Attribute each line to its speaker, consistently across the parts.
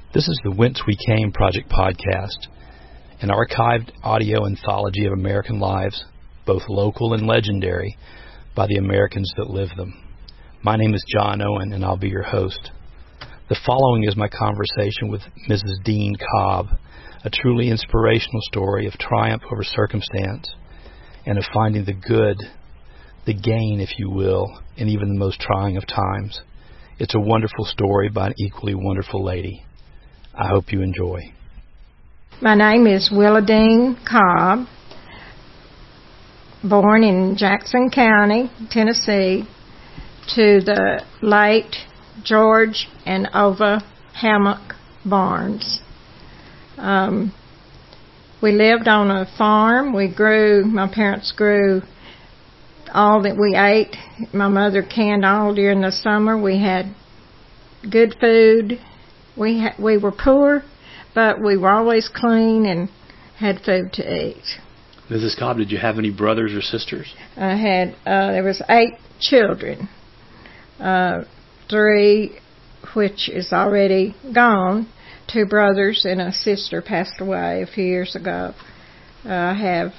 Speaker 1: This is the Whence We Came Project podcast, an archived audio anthology of American lives, both local and legendary, by the Americans that live them. My name is John Owen, and I'll be your host. The following is my conversation with Mrs. Dean Cobb, a truly inspirational story of triumph over circumstance and of finding the good, the gain, if you will, in even the most trying of times. It's a wonderful story by an equally wonderful lady. I hope you enjoy.
Speaker 2: My name is Willa Dean Cobb, born in Jackson County, Tennessee, to the late George and Ova Hammock Barnes. We lived on a farm. My parents grew all that we ate. My mother canned all during the summer. We had good food. We were poor, but we were always clean and had food to eat.
Speaker 1: Mrs. Cobb, did you have any brothers or sisters?
Speaker 2: I had, there was 8 children. 3, which is already gone. 2 brothers and a sister passed away a few years ago. I have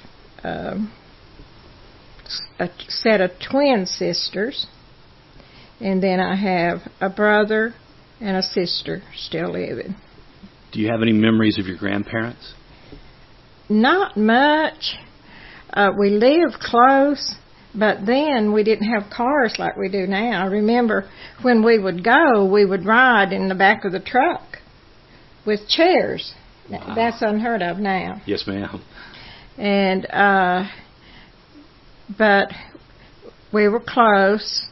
Speaker 2: a set of twin sisters, and then I have a brother and a sister still living.
Speaker 1: Do you have any memories of your grandparents?
Speaker 2: Not much. We lived close, but then we didn't have cars like we do now. I remember when we would go, we would ride in the back of the truck with chairs. Wow. That's unheard of now.
Speaker 1: Yes, ma'am.
Speaker 2: And but we were close.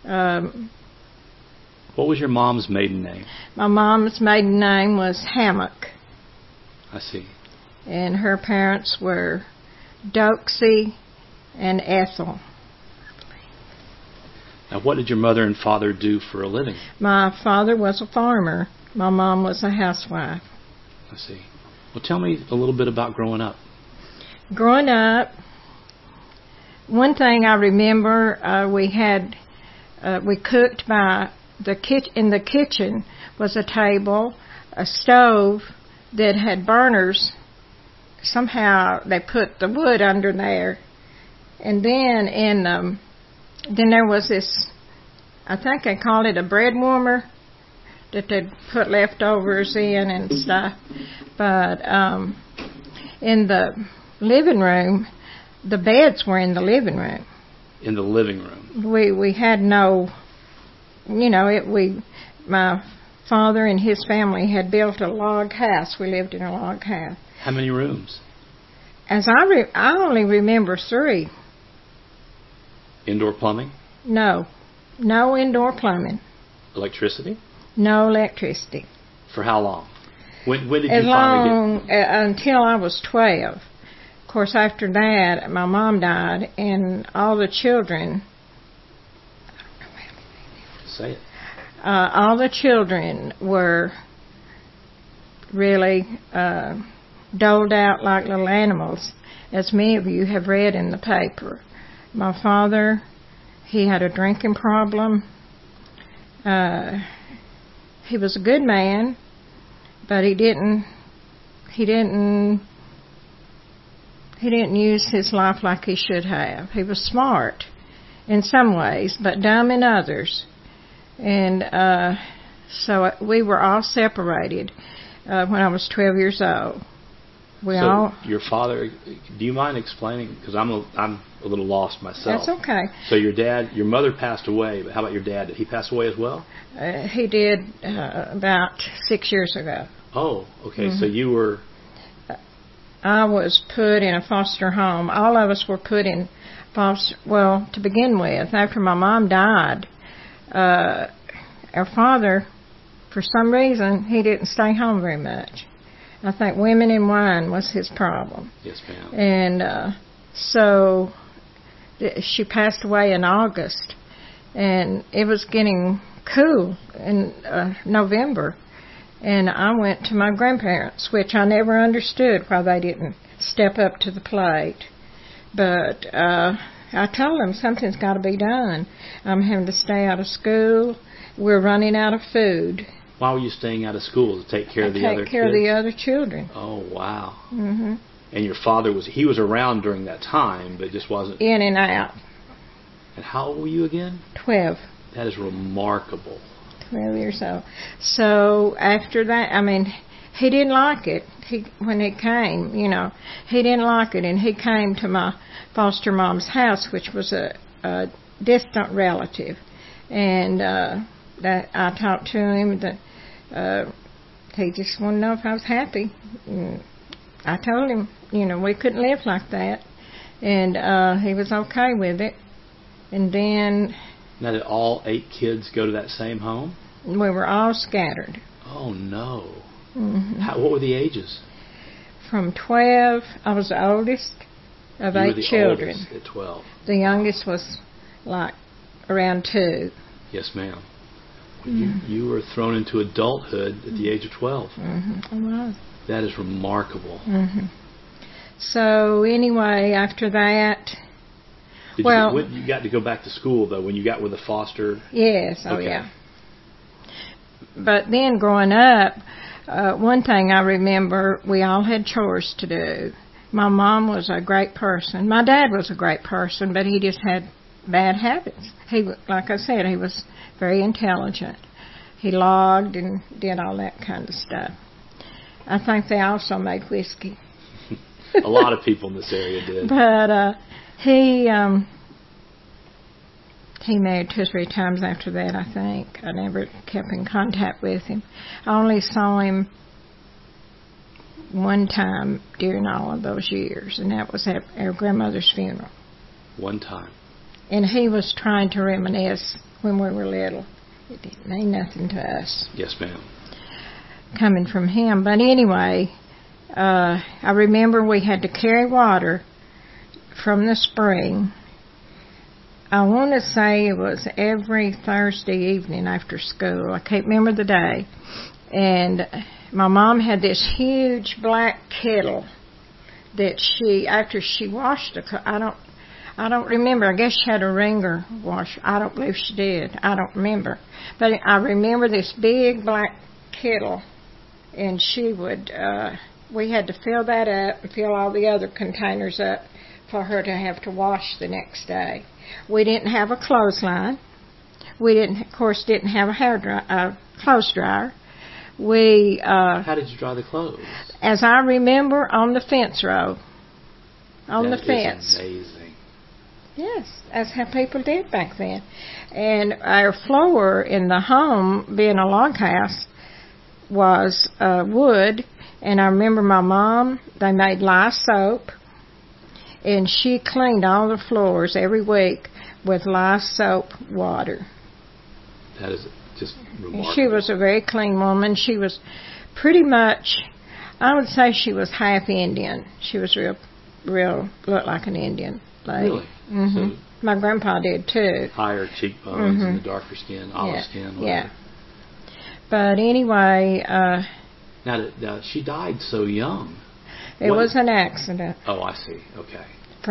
Speaker 1: What was your mom's maiden name?
Speaker 2: My mom's maiden name was Hammock.
Speaker 1: I see.
Speaker 2: And her parents were Doxey and Ethel.
Speaker 1: Now, what did your mother and father do for a living?
Speaker 2: My father was a farmer. My mom was a housewife.
Speaker 1: I see. Well, tell me a little bit about growing up.
Speaker 2: Growing up, one thing I remember, we cooked by in the kitchen was a table, a stove that had burners. Somehow they put the wood under there, and then then there was this, I think they called it a bread warmer that they'd put leftovers in and stuff. But in the living room, the beds were in the living room.
Speaker 1: In the living room?
Speaker 2: We had no, my father and his family had built a log house. We lived in a log house.
Speaker 1: How many rooms?
Speaker 2: As I only remember 3.
Speaker 1: Indoor plumbing?
Speaker 2: No indoor plumbing.
Speaker 1: Electricity?
Speaker 2: No electricity.
Speaker 1: For how long? When did you finally get?
Speaker 2: Until I was 12. Of course, after that, my mom died, and all the children.
Speaker 1: Say it.
Speaker 2: All the children were really doled out like little animals, as many of you have read in the paper. My father, he had a drinking problem. He was a good man, but he didn't use his life like he should have. He was smart in some ways, but dumb in others. And so we were all separated when I was 12 years old.
Speaker 1: Your father, do you mind explaining? Because I'm a little lost myself.
Speaker 2: That's okay.
Speaker 1: So your mother passed away, but how about your dad? Did he pass away as well?
Speaker 2: He did about 6 years ago.
Speaker 1: Oh, okay. Mm-hmm. So you were...
Speaker 2: I was put in a foster home. All of us were put in foster... Well, to begin with, after my mom died, our father, for some reason, he didn't stay home very much. I think women and wine was his problem.
Speaker 1: Yes, ma'am.
Speaker 2: And so she passed away in August, and it was getting cool in November. And I went to my grandparents, which I never understood why they didn't step up to the plate. But I told them something's got to be done. I'm having to stay out of school. We're running out of food.
Speaker 1: Why were you staying out of school? To take care of the other kids?
Speaker 2: Take care of the other children.
Speaker 1: Oh, wow.
Speaker 2: Mm-hmm.
Speaker 1: And your father was around during that time, but just wasn't...
Speaker 2: In and out.
Speaker 1: And how old were you again?
Speaker 2: 12.
Speaker 1: That is remarkable.
Speaker 2: 12 years old. So after that, I mean, he didn't like it. When it came, you know, he didn't like it, and he came to my foster mom's house, which was a distant relative, and that I talked to him. That he just wanted to know if I was happy. And I told him, you know, we couldn't live like that, and he was okay with it. And then...
Speaker 1: Now, did all 8 kids go to that same home?
Speaker 2: We were all scattered.
Speaker 1: Oh, no.
Speaker 2: Mm-hmm.
Speaker 1: What were the ages?
Speaker 2: From 12, I was the oldest of 8 children.
Speaker 1: Oldest at 12.
Speaker 2: The youngest was like around 2.
Speaker 1: Yes, ma'am. You were thrown into adulthood at the age of 12.
Speaker 2: Mm-hmm. I was.
Speaker 1: That is remarkable.
Speaker 2: Mm-hmm. So anyway, after that...
Speaker 1: You got to go back to school, though, when you got with the foster?
Speaker 2: Yes,
Speaker 1: okay.
Speaker 2: Yeah. But then growing up, one thing I remember, we all had chores to do. My mom was a great person. My dad was a great person, but he just had bad habits. Like I said, he was very intelligent. He logged and did all that kind of stuff. I think they also made whiskey.
Speaker 1: A lot of people in this area did.
Speaker 2: But he married 2 or 3 times after that, I think. I never kept in contact with him. I only saw him one time during all of those years, and that was at our grandmother's funeral.
Speaker 1: One time.
Speaker 2: And he was trying to reminisce when we were little. It didn't mean nothing to us.
Speaker 1: Yes, ma'am. Coming
Speaker 2: from him. But anyway, I remember we had to carry water from the spring. I want to say it was every Thursday evening after school. I can't remember the day. And my mom had this huge black kettle that after she washed I don't remember. I guess she had a ringer wash. I don't believe she did. I don't remember. But I remember this big black kettle, and she would, we had to fill that up and fill all the other containers up for her to have to wash the next day. We didn't have a clothesline. We of course, didn't have a clothes dryer.
Speaker 1: How did you dry the clothes?
Speaker 2: As I remember, on the fence row. The fence.
Speaker 1: That is amazing.
Speaker 2: Yes, that's how people did back then. And our floor in the home, being a log house, was wood. And I remember my mom, they made lye soap, and she cleaned all the floors every week with lye soap water.
Speaker 1: That is just remarkable.
Speaker 2: And she was a very clean woman. She was pretty much, I would say she was half Indian. She was real, looked like an Indian lady.
Speaker 1: Really?
Speaker 2: Mm-hmm.
Speaker 1: So
Speaker 2: my grandpa did too.
Speaker 1: Higher cheekbones and the darker skin, olive skin. Whatever.
Speaker 2: Yeah. But anyway.
Speaker 1: Now, she died so young.
Speaker 2: It was an accident.
Speaker 1: Oh, I see. Okay.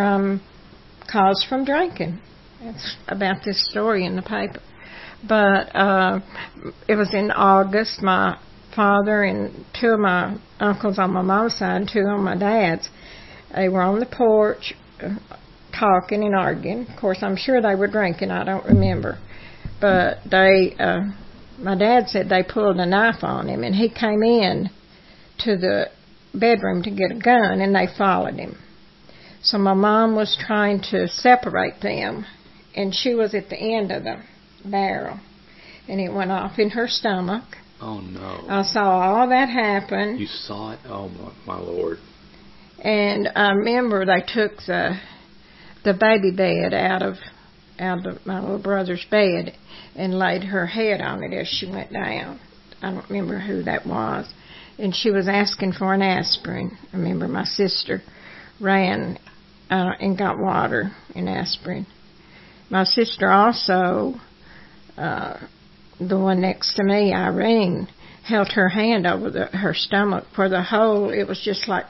Speaker 2: Caused from drinking. That's about this story in the paper. But it was in August. My father and 2 of my uncles on my mom's side, 2 on my dad's, they were on the porch talking and arguing. Of course, I'm sure they were drinking. I don't remember. But my dad said they pulled a knife on him, and he came in to the bedroom to get a gun, and they followed him. So my mom was trying to separate them, and she was at the end of the barrel, and it went off in her stomach.
Speaker 1: Oh, no.
Speaker 2: I saw all that happen.
Speaker 1: You saw it? Oh, my Lord.
Speaker 2: And I remember they took the baby bed out of my little brother's bed and laid her head on it as she went down. I don't remember who that was. And she was asking for an aspirin. I remember my sister ran and got water and aspirin. My sister also, the one next to me, Irene, held her hand over her stomach for the whole, it was just like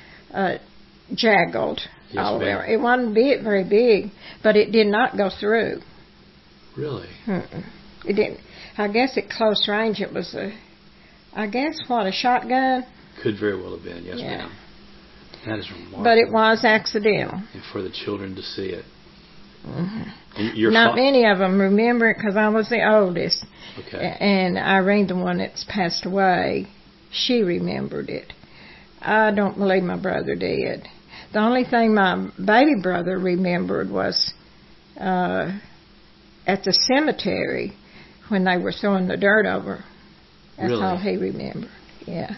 Speaker 2: jaggled all over. It wasn't very big, but it did not go through.
Speaker 1: Really?
Speaker 2: It didn't. I guess at close range it was I guess, a shotgun?
Speaker 1: Could very well have been, yes, ma'am. That is remarkable.
Speaker 2: But it was accidental.
Speaker 1: And for the children to see it.
Speaker 2: Mm-hmm. Not many of them remember it because I was the oldest.
Speaker 1: Okay.
Speaker 2: And Irene, the one that's passed away, she remembered it. I don't believe my brother did. The only thing my baby brother remembered was at the cemetery when they were throwing the dirt over. That's
Speaker 1: really?
Speaker 2: all he remembered. Yeah.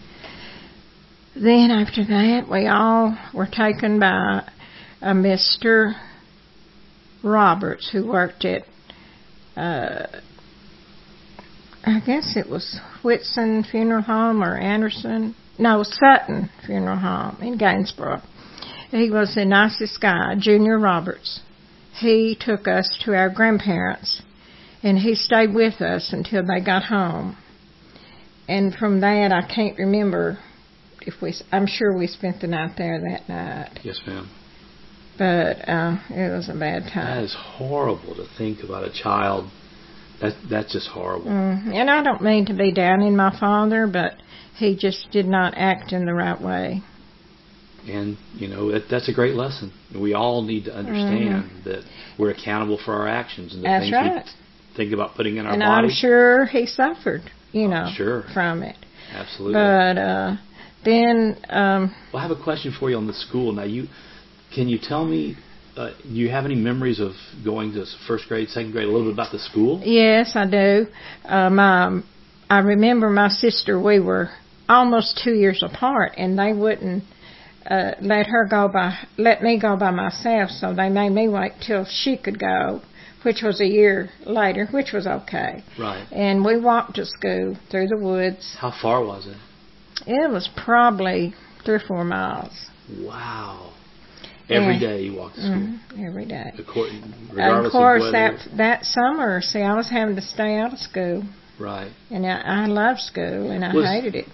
Speaker 2: Then after that, we all were taken by a Mr. Roberts who worked at, I guess it was Whitson Funeral Home or Anderson. No, Sutton Funeral Home in Gainsborough. He was the nicest guy, Junior Roberts. He took us to our grandparents, and he stayed with us until they got home. And from that, I can't remember I'm sure we spent the night there that night.
Speaker 1: Yes, ma'am.
Speaker 2: But it was a bad time.
Speaker 1: That is horrible to think about a child. That's just horrible.
Speaker 2: And I don't mean to be down in my father, but he just did not act in the right way.
Speaker 1: And, that's a great lesson. We all need to understand that we're accountable for our actions and the
Speaker 2: That's
Speaker 1: things
Speaker 2: right.
Speaker 1: we think about putting in our
Speaker 2: and
Speaker 1: body.
Speaker 2: I'm sure he suffered,
Speaker 1: sure.
Speaker 2: from it.
Speaker 1: Absolutely.
Speaker 2: But then...
Speaker 1: well, I have a question for you on the school. Now, can you tell me, do you have any memories of going to first grade, second grade, a little bit about the school?
Speaker 2: Yes, I do. I remember my sister, we were almost 2 years apart, and they wouldn't let me go by myself, so they made me wait till she could go, which was a year later, which was okay.
Speaker 1: Right.
Speaker 2: And we walked to school through the woods.
Speaker 1: How far was it?
Speaker 2: It was probably 3 or 4 miles.
Speaker 1: Wow. Every day you walked to school?
Speaker 2: Every day.
Speaker 1: Regardless
Speaker 2: of course,
Speaker 1: of weather.
Speaker 2: that summer, I was having to stay out of school.
Speaker 1: Right.
Speaker 2: And I loved school, and I hated it.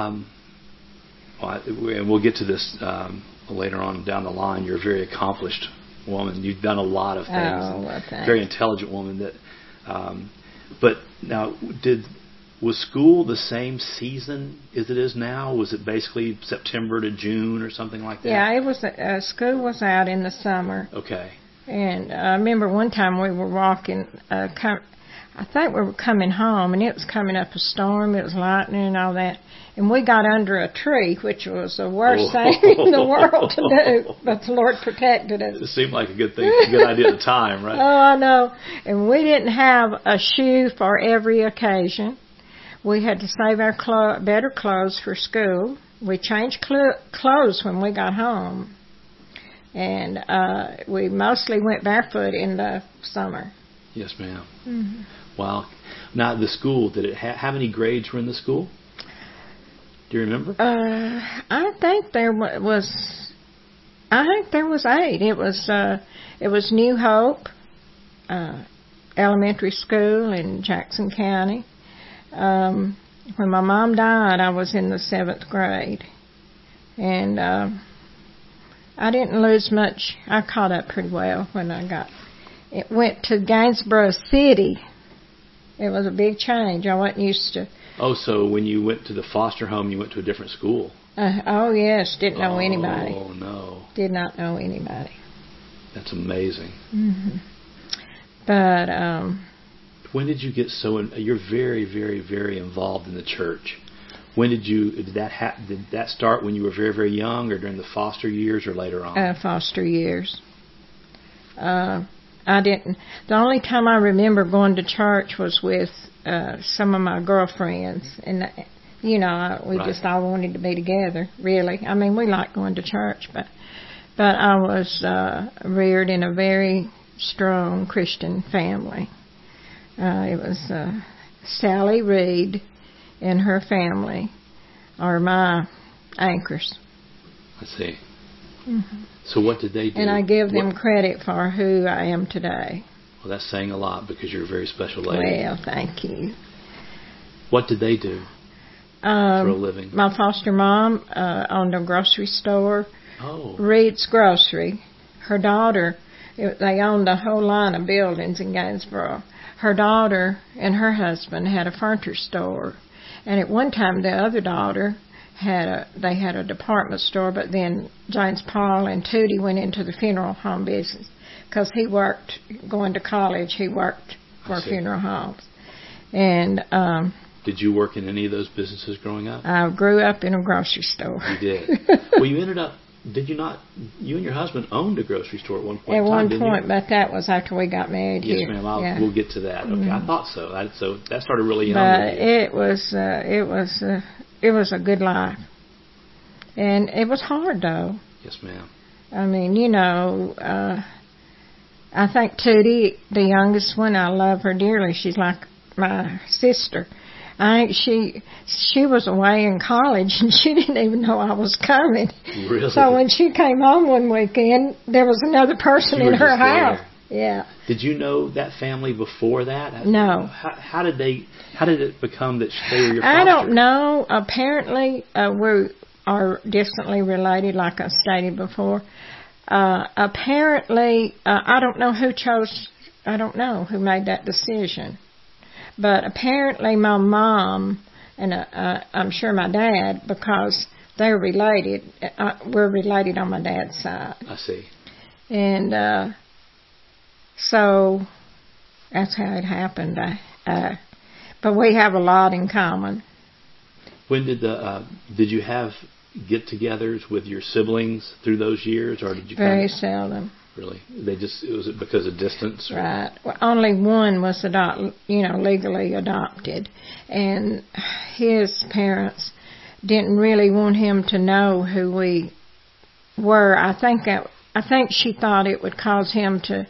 Speaker 1: And we'll get to this later on down the line. You're a very accomplished woman. You've done a lot of things.
Speaker 2: Oh, well, thanks.
Speaker 1: Very intelligent woman. But now, was school the same season as it is now? Was it basically September to June or something like that?
Speaker 2: Yeah, it was. School was out in the summer.
Speaker 1: Okay.
Speaker 2: And I remember one time we were walking. I think we were coming home, and it was coming up a storm. It was lightning and all that. And we got under a tree, which was the worst thing in the world to do. But the Lord protected us.
Speaker 1: It seemed like a good idea at the time, right?
Speaker 2: Oh, I know. And we didn't have a shoe for every occasion. We had to save our better clothes for school. We changed clothes when we got home. And we mostly went barefoot in the summer.
Speaker 1: Yes, ma'am.
Speaker 2: Mm-hmm.
Speaker 1: Wow. Now, the school, did it how many grades were in the school? Do you remember?
Speaker 2: I think there was 8. It was New Hope Elementary School in Jackson County. When my mom died, I was in the 7th grade, and I didn't lose much. I caught up pretty well when it went to Gainsborough City. It was a big change. I wasn't used to.
Speaker 1: Oh, so when you went to the foster home, you went to a different school?
Speaker 2: Oh, yes. Didn't know anybody.
Speaker 1: Oh, no.
Speaker 2: Did not know anybody.
Speaker 1: That's amazing.
Speaker 2: Mm-hmm. But
Speaker 1: when did you get you're very, very, very involved in the church. When did that start when you were very, very young, or during the foster years, or later on?
Speaker 2: Foster years. I didn't. The only time I remember going to church was with some of my girlfriends, and we
Speaker 1: right.
Speaker 2: just all wanted to be together. Really, I mean, we liked going to church, but I was reared in a very strong Christian family. It was Sally Reed and her family are my anchors.
Speaker 1: I see.
Speaker 2: Mm-hmm.
Speaker 1: So what did they do?
Speaker 2: And I give them credit for who I am today.
Speaker 1: Well, that's saying a lot because you're a very special lady.
Speaker 2: Well, thank you.
Speaker 1: What did they do for a living?
Speaker 2: My foster mom owned a grocery store,
Speaker 1: Oh.
Speaker 2: Reed's Grocery. Her daughter, they owned a whole line of buildings in Gainsborough. Her daughter and her husband had a furniture store, And at one time, the other daughter had a department store, but then James Paul and Tootie went into the funeral home business because he worked, going to college, he worked for funeral homes. And
Speaker 1: did you work in any of those businesses growing up?
Speaker 2: I grew up in a grocery store.
Speaker 1: You did. Well, you ended up, did you not, you and your husband owned a grocery store at one point
Speaker 2: At
Speaker 1: in time,
Speaker 2: one
Speaker 1: didn't
Speaker 2: point,
Speaker 1: you?
Speaker 2: but that was after we got married
Speaker 1: Yes,
Speaker 2: here.
Speaker 1: ma'am. We'll get to that. Okay,
Speaker 2: Mm-hmm.
Speaker 1: I thought so. So that started really young.
Speaker 2: But it was a good life. And it was hard, though.
Speaker 1: Yes, ma'am.
Speaker 2: I mean, you know, I think Tootie, the youngest one, I love her dearly. She's like my sister. I think she was away in college and she didn't even know I was coming.
Speaker 1: Really?
Speaker 2: So when she came home one weekend, there was another person in her house. Yeah.
Speaker 1: Did you know that family before that?
Speaker 2: No.
Speaker 1: How did it become that they were your foster?
Speaker 2: I don't know. Apparently, we are distantly related, like I stated before. Apparently, I don't know who made that decision. But apparently my mom and I'm sure my dad, because they're related, we're related on my dad's side.
Speaker 1: I see.
Speaker 2: And so that's how it happened. But we have a lot in common.
Speaker 1: When did you have get-togethers with your siblings through those years, or did you?
Speaker 2: Very seldom.
Speaker 1: Really, was it because of distance? Or?
Speaker 2: Right. Well, only one was legally adopted, and his parents didn't really want him to know who we were. I think she thought it would cause him to,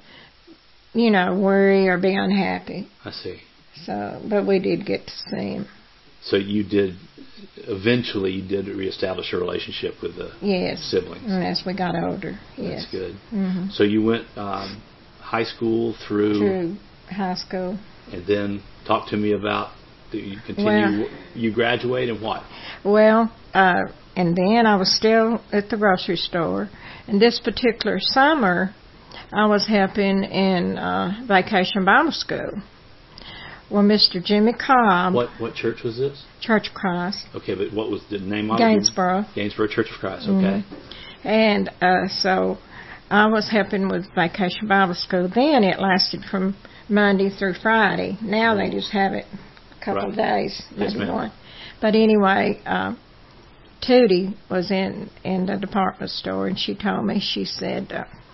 Speaker 2: worry or be unhappy.
Speaker 1: I see.
Speaker 2: So, but we did get to see him.
Speaker 1: So eventually you did reestablish a relationship with the siblings.
Speaker 2: And as we got older, yes.
Speaker 1: That's good.
Speaker 2: Mm-hmm.
Speaker 1: So you went high school through
Speaker 2: high school.
Speaker 1: And then talk to me about, you continue, you graduate and what?
Speaker 2: Well, and then I was still at the grocery store. And this particular summer, I was helping in Vacation Bible School. Well, Mr. Jimmy Cobb.
Speaker 1: What church was this?
Speaker 2: Church of Christ.
Speaker 1: Okay, but what was the name of it?
Speaker 2: Gainsboro.
Speaker 1: Gainsboro Church of Christ, okay.
Speaker 2: Mm-hmm. And so I was helping with Vacation Bible School. Then it lasted from Monday through Friday. Now they just have it a couple of days, maybe one. But anyway, Tootie was in the department store, and she told me, she said,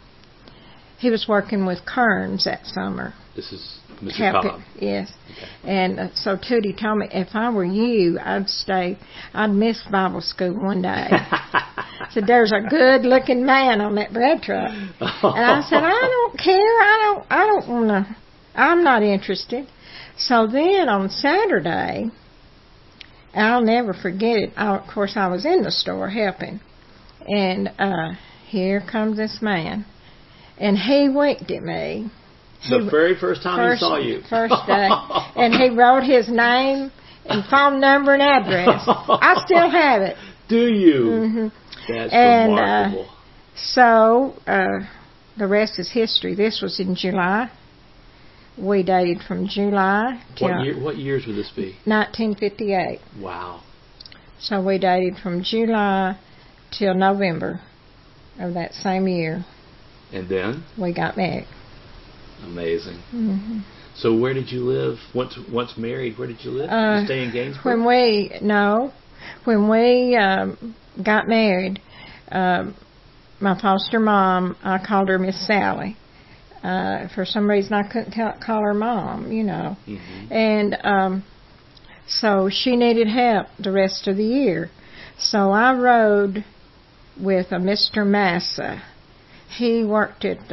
Speaker 2: he was working with Kearns that summer.
Speaker 1: This is Mr. Cobb.
Speaker 2: Yes.
Speaker 1: Okay.
Speaker 2: And so Tootie told me, if I were you, I'd miss Bible school one day. Said, there's a good-looking man on that bread truck. And I said, I don't care. I don't want to. I'm not interested. So then on Saturday, I'll never forget it. Of course, I was in the store helping. And here comes this man. And he winked at me.
Speaker 1: The very first time he saw you.
Speaker 2: First day. And he wrote his name and phone number and address. I still have it.
Speaker 1: Do you?
Speaker 2: Mm-hmm.
Speaker 1: That's remarkable.
Speaker 2: So, the rest is history. This was in July. We dated from July till...
Speaker 1: What years would this be?
Speaker 2: 1958.
Speaker 1: Wow.
Speaker 2: So we dated from July till November of that same year.
Speaker 1: And then?
Speaker 2: We got married.
Speaker 1: Amazing.
Speaker 2: Mm-hmm.
Speaker 1: So where did you live? Once married, where did you live? Did you stay in Gainsboro?
Speaker 2: When we got married, my foster mom, I called her Miss Sally. For some reason, I couldn't call her Mom, Mm-hmm. And so she needed help the rest of the year. So I rode with a Mr. Massa. He worked at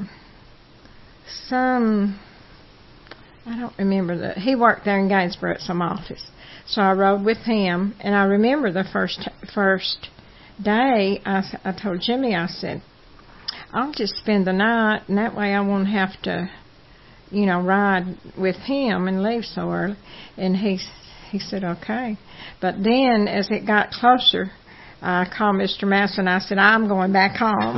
Speaker 2: I don't remember he worked there in Gainsboro at some office. So I rode with him, and I remember the first day, I told Jimmy, I said, I'll just spend the night, and that way I won't have to, ride with him and leave so early. And he said, okay. But then, as it got closer, I called Mr. Massa, and I said, I'm going back home.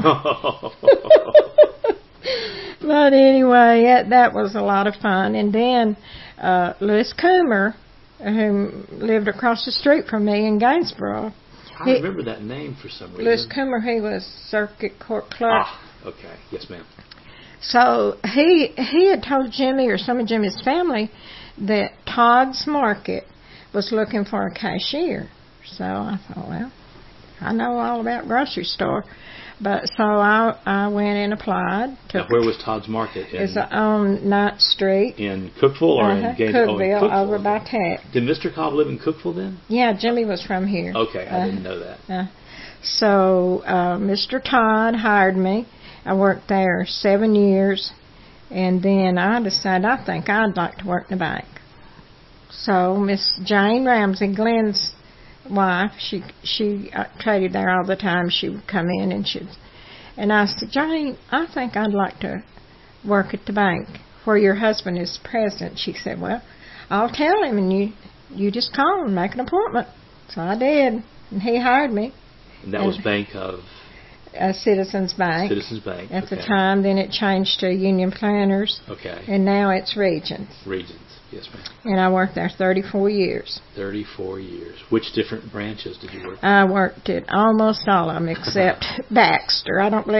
Speaker 2: But anyway, that was a lot of fun. And then Louis Coomer, who lived across the street from me in Gainesboro.
Speaker 1: I remember that name for some reason.
Speaker 2: Louis Coomer, he was circuit court clerk.
Speaker 1: Okay. Yes, ma'am.
Speaker 2: So he had told Jimmy or some of Jimmy's family that Todd's Market was looking for a cashier. So I thought, well, I know all about grocery store. But so I went and applied.
Speaker 1: Now, where was Todd's Market?
Speaker 2: It's on 9th Street.
Speaker 1: In Cookeville or in Gainesville?
Speaker 2: Cookeville, over by Tech.
Speaker 1: Did Mr. Cobb live in Cookeville then?
Speaker 2: Yeah, Jimmy was from here.
Speaker 1: Okay, I didn't know that.
Speaker 2: So Mr. Todd hired me. I worked there 7 years, and then I decided I think I'd like to work in the bank. So Miss Jane Ramsey, Glenn's wife, she traded there all the time. She would come in and I said, Jane, I think I'd like to work at the bank where your husband is president. She said, well, I'll tell him, and you just call and make an appointment. So I did, and he hired me.
Speaker 1: And that was Bank of?
Speaker 2: Citizens Bank.
Speaker 1: Citizens Bank.
Speaker 2: At the time, then it changed to Union Planters.
Speaker 1: Okay.
Speaker 2: And now it's Regions.
Speaker 1: Regions, yes, ma'am.
Speaker 2: And I worked there 34 years.
Speaker 1: 34 years. Which different branches did you work at?
Speaker 2: I worked at almost all of them except Baxter. I don't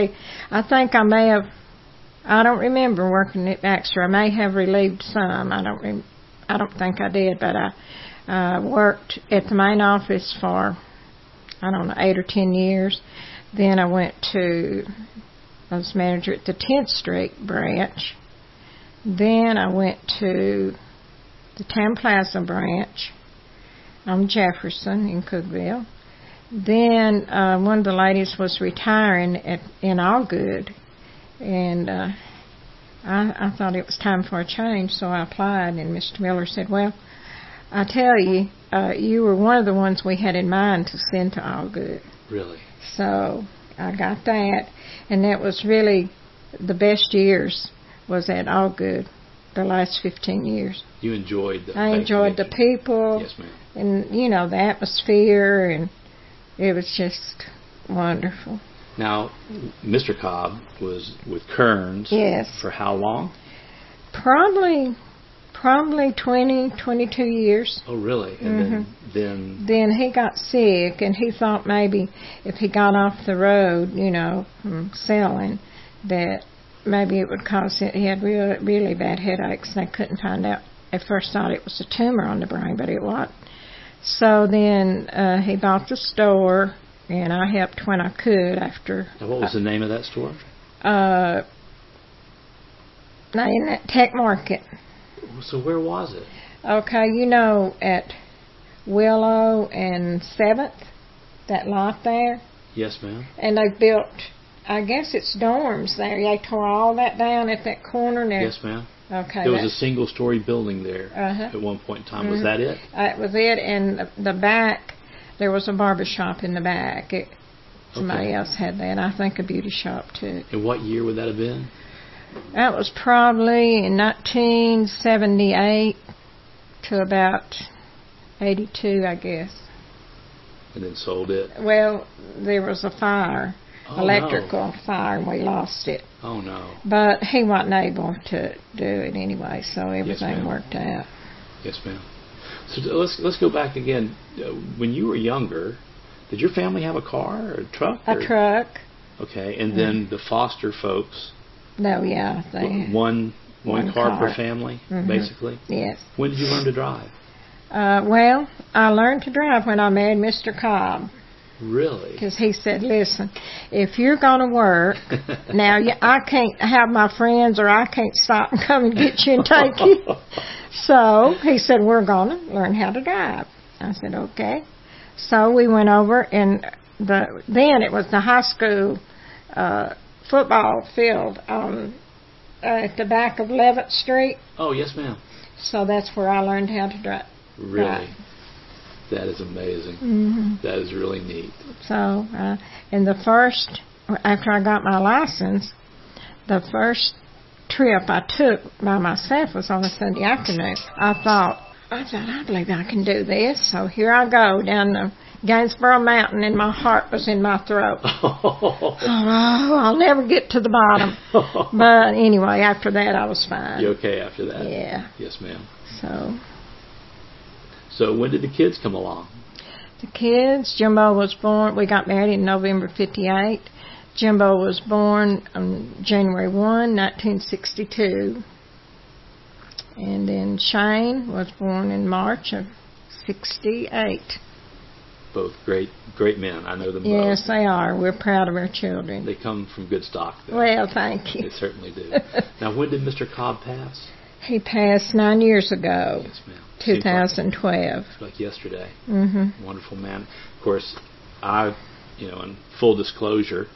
Speaker 2: remember working at Baxter. I may have relieved some. I don't think I did, but I worked at the main office for, 8 or 10 years. Then I was manager at the 10th Street branch. Then I went to the Town Plaza branch on Jefferson in Cookeville. Then one of the ladies was retiring in Allgood, and I thought it was time for a change, so I applied, and Mr. Miller said, well, I tell you, you were one of the ones we had in mind to send to Allgood.
Speaker 1: Really? So
Speaker 2: I got that, and that was really the best years was at Allgood, the last 15 years.
Speaker 1: You enjoyed the
Speaker 2: I enjoyed the people.
Speaker 1: Yes, ma'am.
Speaker 2: And, the atmosphere, and it was just wonderful.
Speaker 1: Now, Mr. Cobb was with Kearns.
Speaker 2: Yes.
Speaker 1: For how long?
Speaker 2: Probably 20, 22 years.
Speaker 1: Oh, really? And
Speaker 2: then he got sick, and he thought maybe if he got off the road, from selling, that maybe it would cause it. He had really, really bad headaches, and they couldn't find out. At first thought it was a tumor on the brain, but it wasn't. So then he bought the store, and I helped when I could after.
Speaker 1: Now, what was the name of that store?
Speaker 2: In that Tech Market.
Speaker 1: So where was it?
Speaker 2: Okay, at Willow and 7th, that lot there.
Speaker 1: Yes, ma'am.
Speaker 2: And they built, I guess it's dorms there. They tore all that down at that corner there.
Speaker 1: Yes, ma'am.
Speaker 2: Okay.
Speaker 1: There was a single-story building there at one point in time. Was that it?
Speaker 2: That was it. And the back, there was a barber shop in the back. Somebody else had that. I think a beauty shop, too.
Speaker 1: And what year would that have been?
Speaker 2: That was probably in 1978 to about 82, I guess.
Speaker 1: And then sold it?
Speaker 2: Well, there was a fire, electrical fire, and we lost it.
Speaker 1: Oh, no.
Speaker 2: But he wasn't able to do it anyway, so everything worked out.
Speaker 1: Yes, ma'am. So let's go back again. When you were younger, did your family have a car or a truck?
Speaker 2: A truck.
Speaker 1: Okay, and then the Foster folks...
Speaker 2: No, yeah.
Speaker 1: One car per family, basically?
Speaker 2: Yes.
Speaker 1: When did you learn to drive?
Speaker 2: Well, I learned to drive when I married Mr. Cobb.
Speaker 1: Really?
Speaker 2: Because he said, listen, if you're going to work, now I can't have my friends or I can't stop and come and get you and take you. So he said, we're going to learn how to drive. I said, okay. So we went over, and then it was the high school football field at the back of 11th Street.
Speaker 1: Oh, yes, ma'am.
Speaker 2: So that's where I learned how to drive.
Speaker 1: Really? That is amazing. That is really neat.
Speaker 2: So, and after I got my license, the first trip I took by myself was on a Sunday afternoon. I thought, I believe I can do this. So here I go down the Gainesboro Mountain, and my heart was in my throat. Oh, I'll never get to the bottom. But anyway, after that, I was fine.
Speaker 1: You okay after that?
Speaker 2: Yeah.
Speaker 1: Yes, ma'am. So when did the kids come along?
Speaker 2: The kids, Jimbo was born, we got married in November 58. Jimbo was born on January 1, 1962. And then Shane was born in March of 68.
Speaker 1: Both great men. I know them both.
Speaker 2: Yes, they are. We're proud of our children.
Speaker 1: They come from good stock, though.
Speaker 2: Well, thank you.
Speaker 1: They certainly do. Now, when did Mr. Cobb pass?
Speaker 2: He passed 9 years ago.
Speaker 1: Yes, ma'am.
Speaker 2: 2012.
Speaker 1: Like yesterday.
Speaker 2: Mm-hmm.
Speaker 1: Wonderful man. Of course, in full disclosure,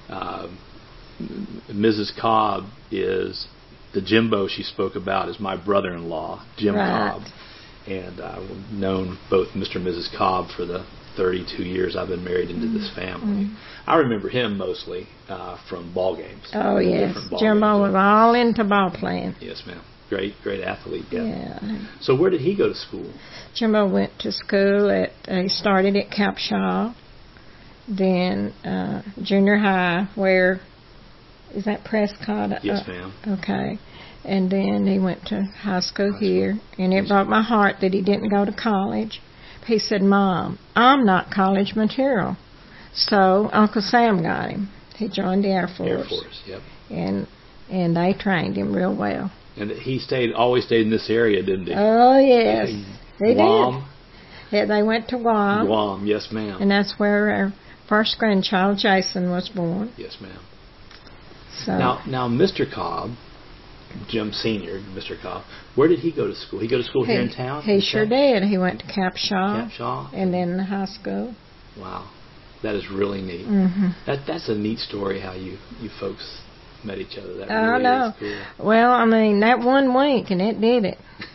Speaker 1: Mrs. Cobb is the Jimbo she spoke about is my brother-in-law, Jim
Speaker 2: Right.
Speaker 1: Cobb. And I've known both Mr. and Mrs. Cobb for the 32 years I've been married into this family.
Speaker 2: Mm-hmm.
Speaker 1: I remember him mostly from ball games.
Speaker 2: Oh, yes.
Speaker 1: Different ball
Speaker 2: Jimbo
Speaker 1: games.
Speaker 2: was all into ball playing.
Speaker 1: Yes, ma'am. Great athlete.
Speaker 2: Yeah.
Speaker 1: So where did he go to school?
Speaker 2: Jimbo went to school he started at Capshaw, then junior high, where, is that Prescott?
Speaker 1: Yes, ma'am.
Speaker 2: Okay. And then he went to high school here, and it broke my heart that he didn't go to college. He said, Mom, I'm not college material. So Uncle Sam got him. He joined the Air Force.
Speaker 1: Air Force, yep.
Speaker 2: And they trained him real well.
Speaker 1: And he always stayed in this area, didn't he?
Speaker 2: Oh, yes. They
Speaker 1: Guam?
Speaker 2: did. Yeah, they went to Guam.
Speaker 1: Guam, yes, ma'am.
Speaker 2: And that's where our first grandchild, Jason, was born.
Speaker 1: Yes, ma'am.
Speaker 2: So
Speaker 1: Now, Mr. Cobb, Jim Sr., Mr. Cobb, where did he go to school? He go to school here in town?
Speaker 2: He sure did. He went to Capshaw.
Speaker 1: Capshaw?
Speaker 2: And then the high school.
Speaker 1: Wow. That is really neat.
Speaker 2: Mm-hmm.
Speaker 1: That's a neat story how you folks met each other. That
Speaker 2: I
Speaker 1: really
Speaker 2: know.
Speaker 1: is cool.
Speaker 2: Well, I mean, that one wink and it did it.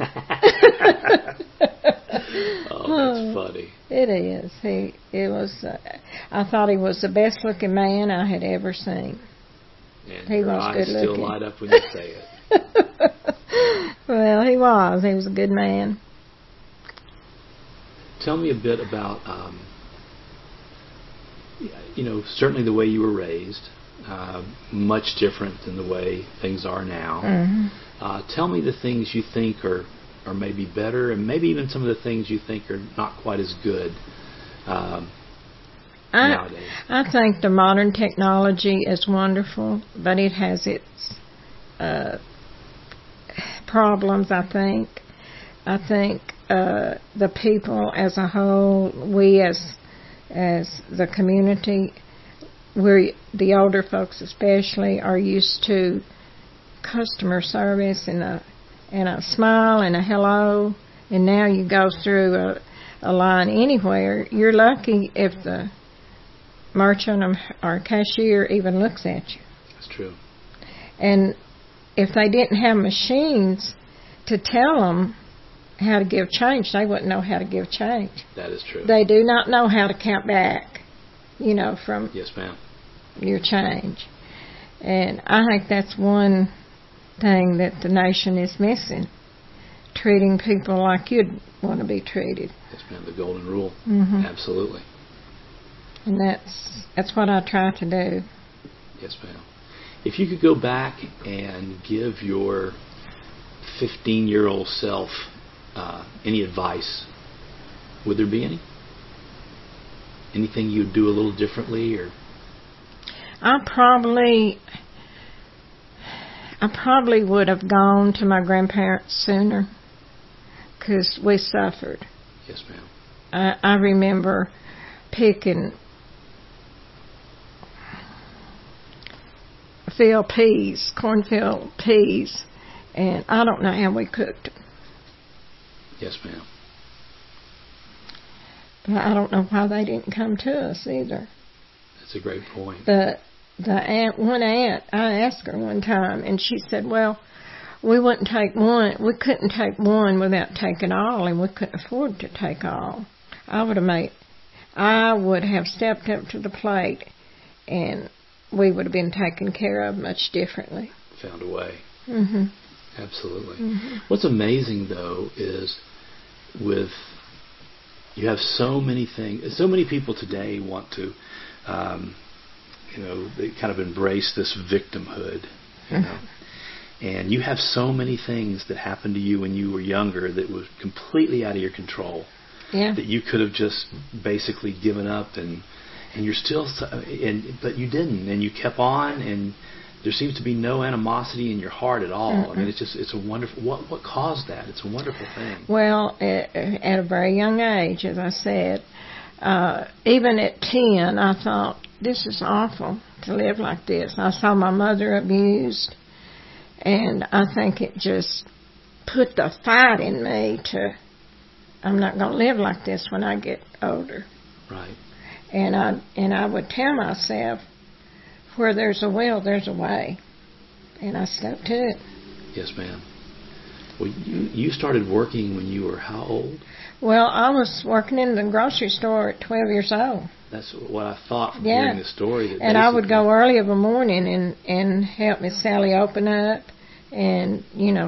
Speaker 1: Oh, that's funny.
Speaker 2: It is. It was. I thought he was the best looking man I had ever seen.
Speaker 1: And
Speaker 2: He
Speaker 1: your
Speaker 2: was
Speaker 1: eyes
Speaker 2: good
Speaker 1: still
Speaker 2: looking.
Speaker 1: light up when you say it.
Speaker 2: Well, he was. He was a good man.
Speaker 1: Tell me a bit about, certainly the way you were raised, much different than the way things are now.
Speaker 2: Mm-hmm.
Speaker 1: Tell me the things you think are maybe better, and maybe even some of the things you think are not quite as good nowadays.
Speaker 2: I think the modern technology is wonderful, but it has its problems, I think. I think the people as a whole, we as the community, the older folks especially, are used to customer service and a smile and a hello, and now you go through a line anywhere, you're lucky if the merchant or cashier even looks at you.
Speaker 1: That's true.
Speaker 2: And if they didn't have machines to tell them how to give change, they wouldn't know how to give change.
Speaker 1: That is true.
Speaker 2: They do not know how to count back, from
Speaker 1: Yes, ma'am.
Speaker 2: your change. And I think that's one thing that the nation is missing, treating people like you'd want to be treated.
Speaker 1: Yes, ma'am. The golden rule.
Speaker 2: Mm-hmm.
Speaker 1: Absolutely.
Speaker 2: And that's what I try to do.
Speaker 1: Yes, ma'am. If you could go back and give your 15-year-old self any advice, would there be any? Anything you'd do a little differently, or?
Speaker 2: I probably would have gone to my grandparents sooner, because we suffered.
Speaker 1: Yes, ma'am.
Speaker 2: I remember picking cornfield peas, and I don't know how we cooked them.
Speaker 1: Yes, ma'am.
Speaker 2: But I don't know why they didn't come to us either.
Speaker 1: That's a great point.
Speaker 2: But one aunt, I asked her one time, and she said, well, we couldn't take one without taking all, and we couldn't afford to take all. I would have stepped up to the plate, and we would have been taken care of much differently.
Speaker 1: Found a way.
Speaker 2: Mm-hmm.
Speaker 1: Absolutely.
Speaker 2: Mm-hmm.
Speaker 1: What's amazing, though, is you have so many things. So many people today want to, they kind of embrace this victimhood, And you have so many things that happened to you when you were younger that was completely out of your control.
Speaker 2: Yeah.
Speaker 1: That you could have just basically given up, and you're still, but you didn't, and you kept on, and there seems to be no animosity in your heart at all.
Speaker 2: Mm-mm.
Speaker 1: I mean, it's a wonderful. What caused that? It's a wonderful thing.
Speaker 2: Well, at a very young age, as I said, even at 10, I thought, this is awful to live like this. I saw my mother abused, and I think it just put the fight in me to, I'm not going to live like this when I get older.
Speaker 1: Right.
Speaker 2: And I would tell myself, where there's a will, there's a way. And I stuck to it.
Speaker 1: Yes, ma'am. Well, you started working when you were how old?
Speaker 2: Well, I was working in the grocery store at 12 years old.
Speaker 1: That's what I thought from hearing the story. That
Speaker 2: and I would go early of a morning and help Miss Sally open up and,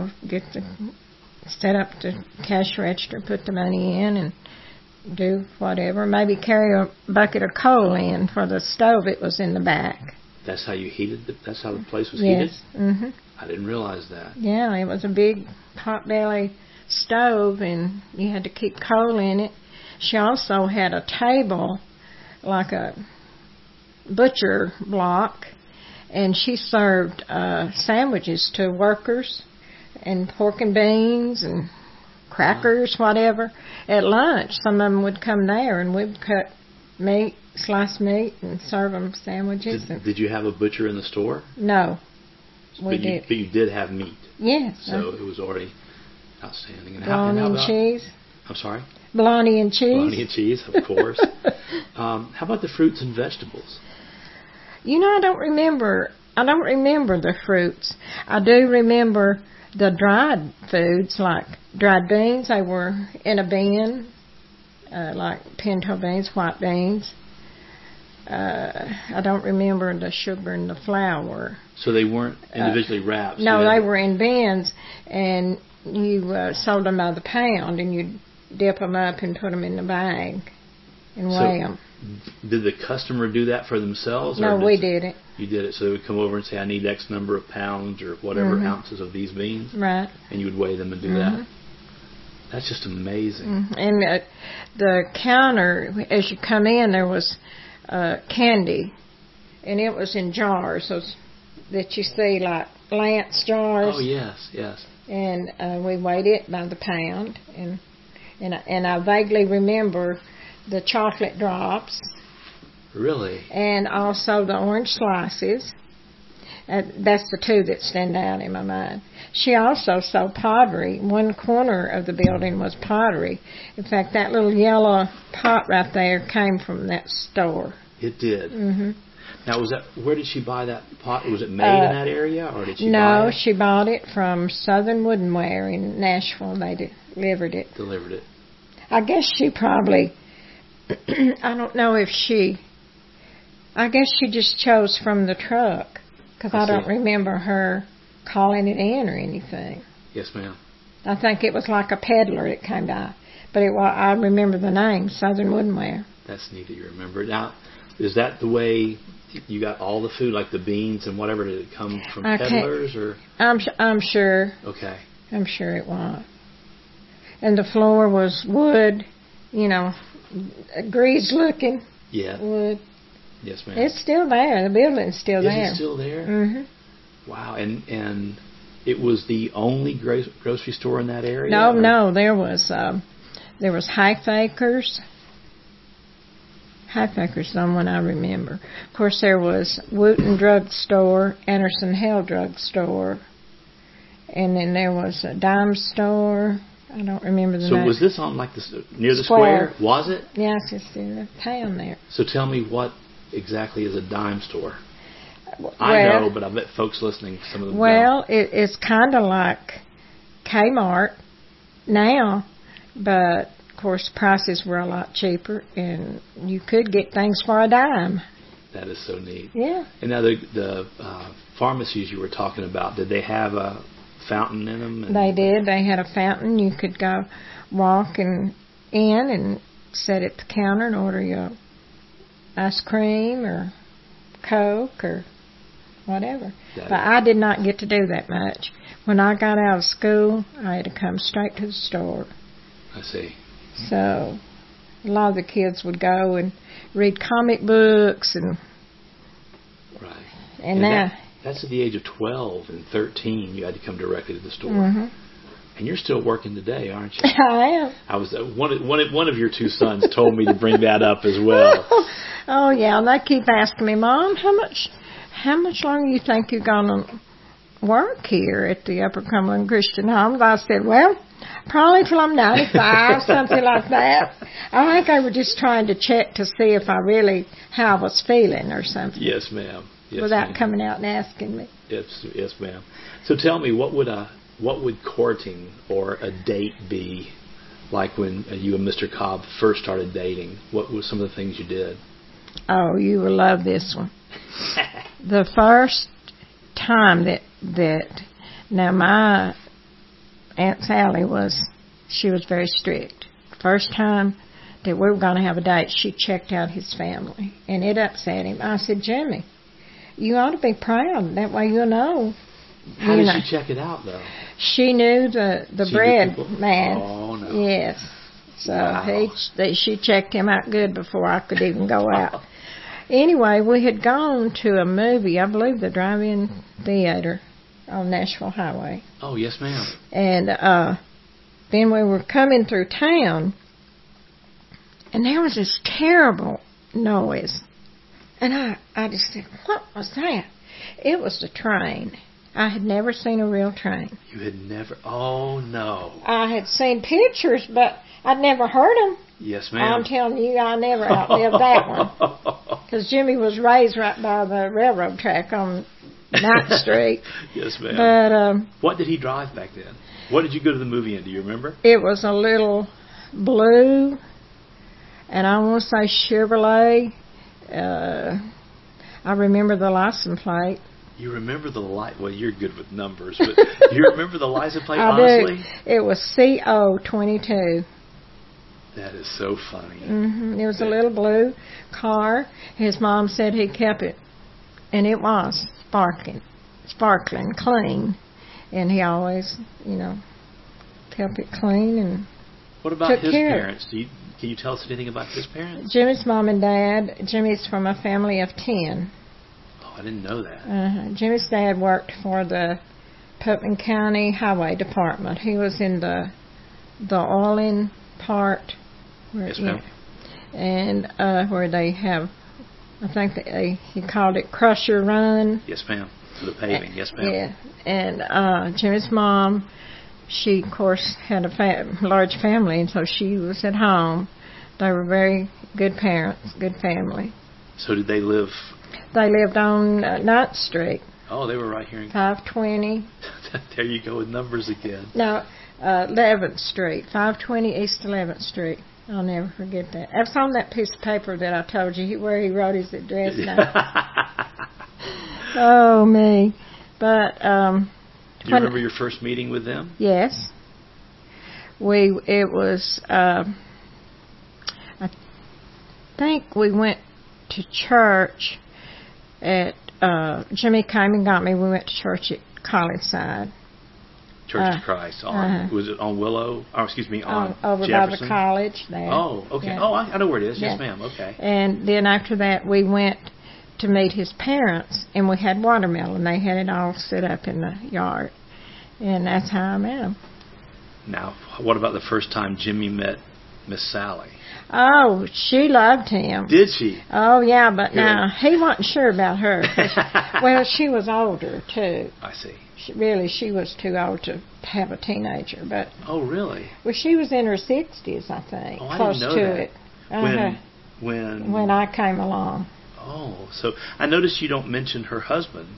Speaker 2: set up the cash register, put the money in, and do whatever. Maybe carry a bucket of coal in for the stove. It was in the back.
Speaker 1: That's how you heated it? That's how the place was heated?
Speaker 2: Yes. Mm-hmm.
Speaker 1: I didn't realize that.
Speaker 2: Yeah, it was a big potbelly stove, and you had to keep coal in it. She also had a table, like a butcher block, and she served sandwiches to workers, and pork and beans and crackers, whatever. At lunch, some of them would come there, and we'd cut meat, sliced meat, and serve them sandwiches.
Speaker 1: Did you have a butcher in the store?
Speaker 2: No, we did.
Speaker 1: But you did have meat.
Speaker 2: Yes.
Speaker 1: So it was already outstanding.
Speaker 2: Bologna and cheese.
Speaker 1: I'm sorry?
Speaker 2: Bologna and cheese.
Speaker 1: Bologna and cheese, of course. How about the fruits and vegetables?
Speaker 2: I don't remember the fruits. I do remember the dried foods, like dried beans. They were in a bin, like pinto beans, white beans. I don't remember the sugar and the flour.
Speaker 1: So they weren't individually wrapped?
Speaker 2: No, they were in bins, and you sold them by the pound, and you'd dip them up and put them in the bag and weigh them.
Speaker 1: Did the customer do that for themselves?
Speaker 2: No, we did it.
Speaker 1: You did it, so they would come over and say, I need X number of pounds or whatever ounces of these beans?
Speaker 2: Right.
Speaker 1: And you would weigh them and do that? That's just amazing.
Speaker 2: And the counter, as you come in, there was candy, and it was in jars, those that you see like Lance jars.
Speaker 1: Oh, yes, yes.
Speaker 2: And we weighed it by the pound, and I vaguely remember the chocolate drops.
Speaker 1: Really?
Speaker 2: And also the orange slices. That's the two that stand out in my mind. She also sold pottery. One corner of the building was pottery. In fact, that little yellow pot right there came from that store.
Speaker 1: It did?
Speaker 2: Mm-hmm.
Speaker 1: Now, where did she buy that pot? Was it made in that area, or did she buy it?
Speaker 2: No, she bought it from Southern Woodenware in Nashville. They delivered it. I guess she probably, I don't know if I guess she just chose from the truck, because I don't remember her calling it in or anything.
Speaker 1: Yes, ma'am.
Speaker 2: I think it was like a peddler that came by. But I remember the name, Southern Woodenware.
Speaker 1: That's neat that you remember. Now, is that the way you got all the food, like the beans and whatever? Did it come from peddlers? Or?
Speaker 2: I'm sure.
Speaker 1: Okay.
Speaker 2: I'm sure it was. And the floor was wood, greased looking.
Speaker 1: Yeah.
Speaker 2: Wood.
Speaker 1: Yes, ma'am.
Speaker 2: It's still there. The building's still there.
Speaker 1: Is it still there?
Speaker 2: Mm-hmm.
Speaker 1: Wow. And it was the only grocery store in that area?
Speaker 2: No. There was Highfaker's. Highfaker's the one I remember. Of course, there was Wooten Drug Store, Anderson Hale Drug Store, and then there was a dime store. I don't remember the name.
Speaker 1: So was this on near the square? Was it?
Speaker 2: Yes, it's in the town there.
Speaker 1: So tell me, what exactly is a dime store? I know, but I bet folks listening, some of them don't.
Speaker 2: It's kind of like Kmart now, but of course prices were a lot cheaper, and you could get things for a dime.
Speaker 1: That is so neat.
Speaker 2: Yeah. And
Speaker 1: now the pharmacies you were talking about, did they have a fountain in them?
Speaker 2: They did. They had a fountain. You could go walk in and sit at the counter and order your ice cream or Coke or whatever. But I did not get to do that much. when I got out of school, I had to come straight to the store.
Speaker 1: I see.
Speaker 2: So a lot of the kids would go and read comic books and now
Speaker 1: that's at the age of 12 and 13. You had to come directly to the store.
Speaker 2: Mm-hmm.
Speaker 1: And you're still working today, aren't you?
Speaker 2: I am.
Speaker 1: I was one of your two sons told me to bring that up as well.
Speaker 2: Oh yeah, and they keep asking me, Mom, how much longer you think you're gonna work here at the Upper Cumberland Christian Home? I said, well, probably till I'm 95, something like that. I think they were just trying to check to see if how I was feeling or something.
Speaker 1: Yes, ma'am. Yes,
Speaker 2: without
Speaker 1: ma'am.
Speaker 2: coming out and asking me.
Speaker 1: Yes, ma'am. So tell me, what would courting or a date be like when you and Mr. Cobb first started dating? What were some of the things you did?
Speaker 2: Oh, you will love this one. The first time now my Aunt Sally was very strict. First time that we were going to have a date, she checked out his family, and it upset him. I said, Jimmy, you ought to be proud. That way you'll know.
Speaker 1: How did she check it out, though?
Speaker 2: She knew the bread man.
Speaker 1: Oh, no.
Speaker 2: Yes. So
Speaker 1: wow.
Speaker 2: she checked him out good before I could even go out. Anyway, we had gone to a movie, I believe the drive-in theater on Nashville Highway.
Speaker 1: Oh, yes, ma'am.
Speaker 2: And then we were coming through town, and there was this terrible noise. And I just said, what was that? It was the train. I had never seen a real train.
Speaker 1: You had never? Oh, no.
Speaker 2: I had seen pictures, but I'd never heard them.
Speaker 1: Yes, ma'am.
Speaker 2: I'm telling you, I never outlived that one. Because Jimmy was raised right by the railroad track on 9th Street.
Speaker 1: Yes, ma'am.
Speaker 2: But
Speaker 1: what did he drive back then? What did you go to the movie in? Do you remember?
Speaker 2: It was a little blue, and I want to say Chevrolet. I remember the license plate.
Speaker 1: You remember the Well, you're good with numbers, but do you remember the license plate,
Speaker 2: I
Speaker 1: honestly?
Speaker 2: do. It was CO22.
Speaker 1: That is so funny.
Speaker 2: Mm-hmm. It was a little blue car. His mom said he kept it, and it was sparkling, clean. And he always, kept it clean and
Speaker 1: what about his
Speaker 2: care.
Speaker 1: Parents? Can you tell us anything about his parents?
Speaker 2: Jimmy's mom and dad. Jimmy's from a family of 10.
Speaker 1: Oh, I didn't know that.
Speaker 2: Jimmy's dad worked for the Putnam County Highway Department. He was in the oiling part.
Speaker 1: Yes, ma'am.
Speaker 2: And where they have, I think he called it Crusher Run.
Speaker 1: Yes, ma'am. For the paving. Yes, ma'am.
Speaker 2: Yeah. And Jimmy's mom, she, of course, had a large family, and so she was at home. They were very good parents, good family.
Speaker 1: So did they live?
Speaker 2: They lived on 9th Street.
Speaker 1: Oh, they were right here in
Speaker 2: 520.
Speaker 1: There you go with numbers again.
Speaker 2: No, 11th Street, 520 East 11th Street. I'll never forget that. That's on that piece of paper that I told you where he wrote his address now. Oh, me. But,
Speaker 1: do you remember your first meeting with them?
Speaker 2: Yes. It was, I think we went to church at, Jimmy came and got me. We went to church at Collinside.
Speaker 1: Church of Christ. Was it on Willow? Oh, excuse me, on
Speaker 2: over
Speaker 1: Jefferson?
Speaker 2: by the college there.
Speaker 1: Oh, okay. Yeah. Oh, I know where it is. Yes, ma'am. Okay.
Speaker 2: And then after that, we went to meet his parents, and we had watermelon. They had it all set up in the yard, and that's how I met him.
Speaker 1: Now, what about the first time Jimmy met Miss Sally?
Speaker 2: Oh, she loved him.
Speaker 1: Did she?
Speaker 2: Oh, yeah, but now he wasn't sure about her. Well, she was older, too.
Speaker 1: I see.
Speaker 2: She was too old to have a teenager. But
Speaker 1: oh, really?
Speaker 2: Well, she was in her 60s, I think.
Speaker 1: Oh, I
Speaker 2: close
Speaker 1: didn't know
Speaker 2: to
Speaker 1: that.
Speaker 2: it.
Speaker 1: When
Speaker 2: I came along.
Speaker 1: Oh, so I noticed you don't mention her husband.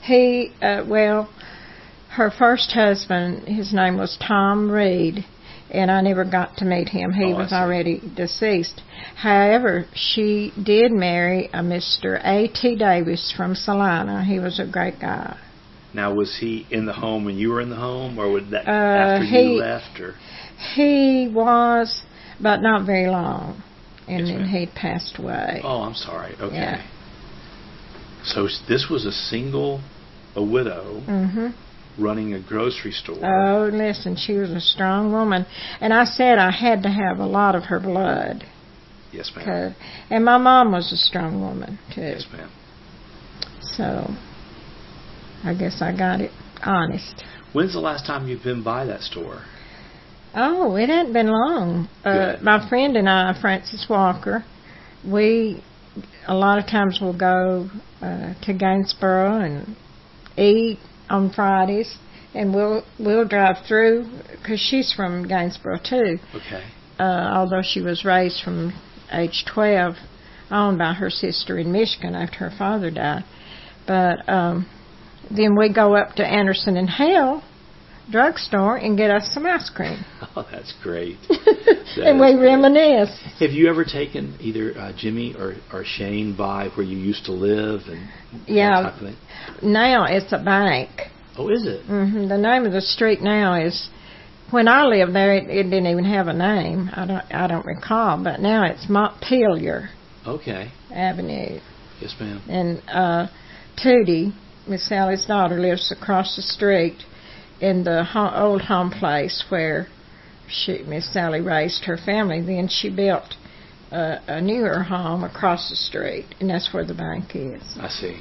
Speaker 2: Her first husband, his name was Tom Reed, and I never got to meet him. He was already deceased. However, she did marry a Mr. A.T. Davis from Salina. He was a great guy.
Speaker 1: Now, was he in the home when you were in the home, or was that after you left? Or?
Speaker 2: He was, but not very long. And then he'd passed away.
Speaker 1: Oh, I'm sorry. Okay.
Speaker 2: Yeah.
Speaker 1: So this was a widow.
Speaker 2: Mm-hmm.
Speaker 1: running a grocery store.
Speaker 2: Oh, listen, she was a strong woman. And I said I had to have a lot of her blood.
Speaker 1: Yes, ma'am.
Speaker 2: And my mom was a strong woman, too.
Speaker 1: Yes, ma'am.
Speaker 2: So, I guess I got it honest.
Speaker 1: When's the last time you've been by that store?
Speaker 2: Oh, it hadn't been long. My friend and I, Frances Walker, we a lot of times will go to Gainsboro and eat on Fridays, and we'll drive through, because she's from Gainsboro too.
Speaker 1: Okay.
Speaker 2: Although she was raised from age 12 on by her sister in Michigan after her father died. But then we go up to Anderson and Hale drugstore and get us some ice cream.
Speaker 1: Oh, that's great.
Speaker 2: And we reminisce.
Speaker 1: Have you ever taken either Jimmy or Shane by where you used to live and that type of thing?
Speaker 2: Now it's a bank.
Speaker 1: Oh, is it?
Speaker 2: Mm-hmm. The name of the street now is, when I lived there, it didn't even have a name. I don't recall, but now it's Montpelier.
Speaker 1: Okay.
Speaker 2: Avenue.
Speaker 1: Yes, ma'am.
Speaker 2: And Tootie, Miss Sally's daughter, lives across the street in the old home place where Miss Sally raised her family. Then she built a newer home across the street, and that's where the bank is.
Speaker 1: I see.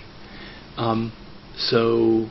Speaker 1: So,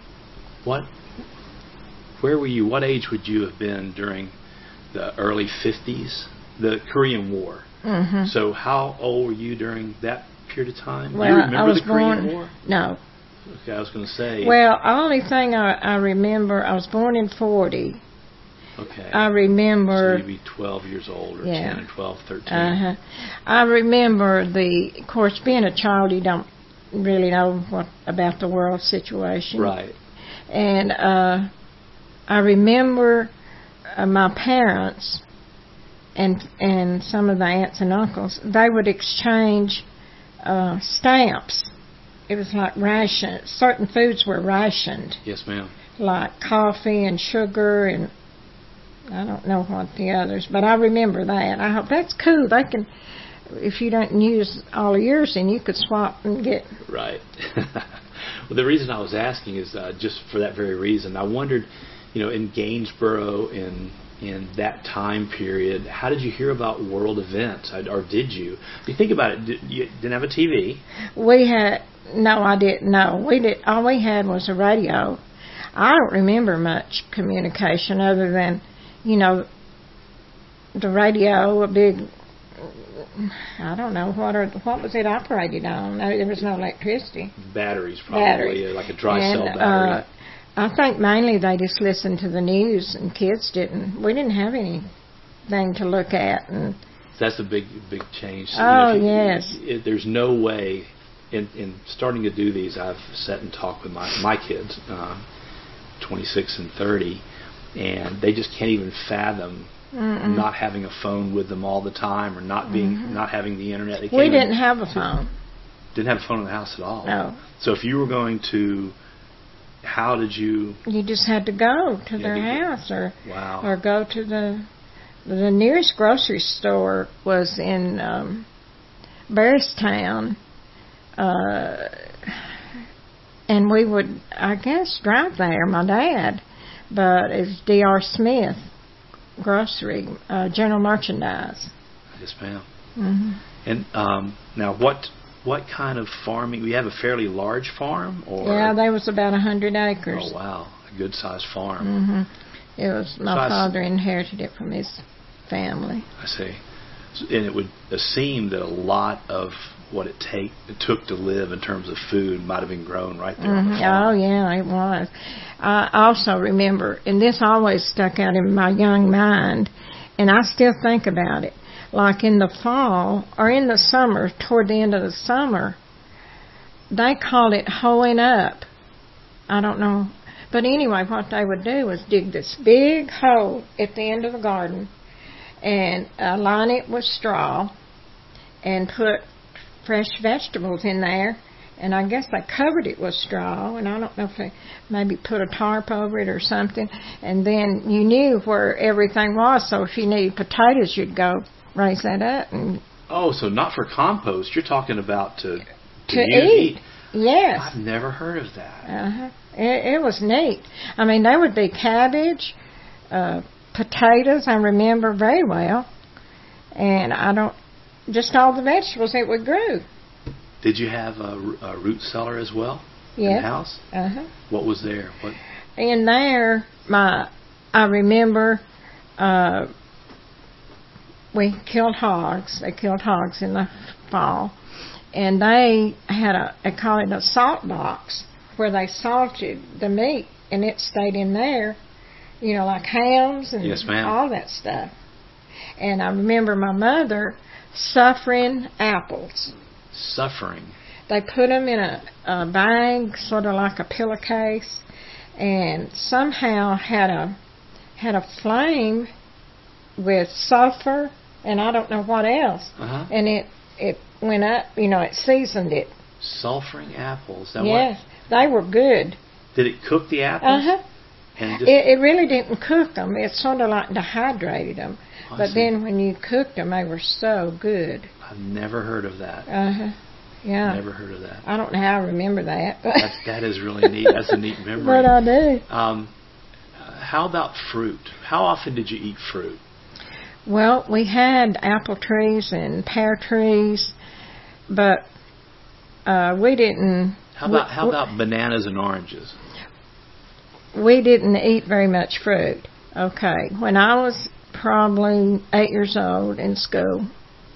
Speaker 1: where were you? What age would you have been during the early 50s, the Korean War?
Speaker 2: Mm-hmm.
Speaker 1: So, how old were you during that period of time?
Speaker 2: Well,
Speaker 1: do you remember
Speaker 2: I was
Speaker 1: the Korean
Speaker 2: born,
Speaker 1: War?
Speaker 2: No.
Speaker 1: Okay, I was going to say.
Speaker 2: Well, the only thing I remember, I was born in 40.
Speaker 1: Okay.
Speaker 2: I remember.
Speaker 1: So you'd be 12 years old, or 10 and 12, 13.
Speaker 2: I remember of course, being a child, you don't really know about the world situation.
Speaker 1: Right.
Speaker 2: And I remember my parents and some of the aunts and uncles, they would exchange stamps. It was like ration. Certain foods were rationed.
Speaker 1: Yes, ma'am. Like
Speaker 2: coffee and sugar, and I don't know what the others, but I remember that. I hope that's cool. They can, if you don't use all of yours, then you could swap and get. Right. Well, the reason I was asking is just for that very reason. I wondered, in Gainsboro, in that time period, how did you hear about world events, or did you? If you think about it, you didn't have a TV. No, I didn't. No, we did. All we had was a radio. I don't remember much communication other than, the radio, a big. I don't know what was it operated on. There was no electricity. Batteries, probably, like a dry cell battery. I think mainly they just listened to the news, and kids didn't. We didn't have anything to look at, and that's a big change. Oh, yes. There's no way. In starting to do these, I've sat and talked with my kids, 26 and 30, and they just can't even fathom not having a phone with them all the time, or not having the internet. We didn't have a phone. Didn't have a phone in the house at all. No. So if you were going to, how did you? You just had to go to their house, or go to the nearest grocery store was in Barristown. And we would, I guess, drive there, my dad, but it's D.R. Smith Grocery, General Merchandise. Yes, ma'am. Mm-hmm. And now, what kind of farming? We have a fairly large farm, or? Yeah, there was about 100 acres. Oh, wow, a good-sized farm. Mm-hmm. It was my father inherited it from his family. I see. And it would seem that a lot of what it took to live in terms of food might have been grown right there on the farm. Oh, yeah, it was. I also remember, and this always stuck out in my young mind, and I still think about it, like in the fall or in the summer, toward the end of the summer, they called it hoeing up. I don't know. But anyway, what they would do was dig this big hole at the end of the garden and line it with straw and put fresh vegetables in there, and I guess they covered it with straw, and I don't know if they maybe put a tarp over it or something, and then you knew where everything was, so if you needed potatoes, you'd go raise that up. And so not for compost, you're talking about to eat. Yes. I've never heard of that. It was neat. I mean, there would be cabbage, potatoes, I remember very well. And just all the vegetables that we grew.
Speaker 1: Did you have a root cellar as well?
Speaker 2: Yeah.
Speaker 1: In the house?
Speaker 2: Uh-huh.
Speaker 1: What was there? What?
Speaker 2: In there, I remember we killed hogs. They killed hogs in the fall. And they call it a salt box, where they salted the meat, and it stayed in there, like hams and
Speaker 1: yes, ma'am.
Speaker 2: all that stuff. And I remember my mother suffering apples.
Speaker 1: Suffering?
Speaker 2: They put them in a bag, sort of like a pillowcase, and somehow had a flame with sulfur and I don't know what else.
Speaker 1: Uh-huh.
Speaker 2: And it went up, it seasoned it.
Speaker 1: Sulfuring apples?
Speaker 2: Yes, they were good.
Speaker 1: Did it cook the apples?
Speaker 2: Uh-huh.
Speaker 1: And
Speaker 2: it really didn't cook them. It sort of like dehydrated them. But
Speaker 1: see.
Speaker 2: then when you cooked them, they were so good.
Speaker 1: I've never heard of that.
Speaker 2: Uh-huh. Yeah.
Speaker 1: Never heard of that.
Speaker 2: I don't know how I remember that.
Speaker 1: That is really neat. That's a neat memory.
Speaker 2: But I do.
Speaker 1: How about fruit? How often did you eat fruit?
Speaker 2: Well, we had apple trees and pear trees, but we didn't.
Speaker 1: How about bananas and oranges?
Speaker 2: We didn't eat very much fruit. Okay. When I was probably 8 years old in school,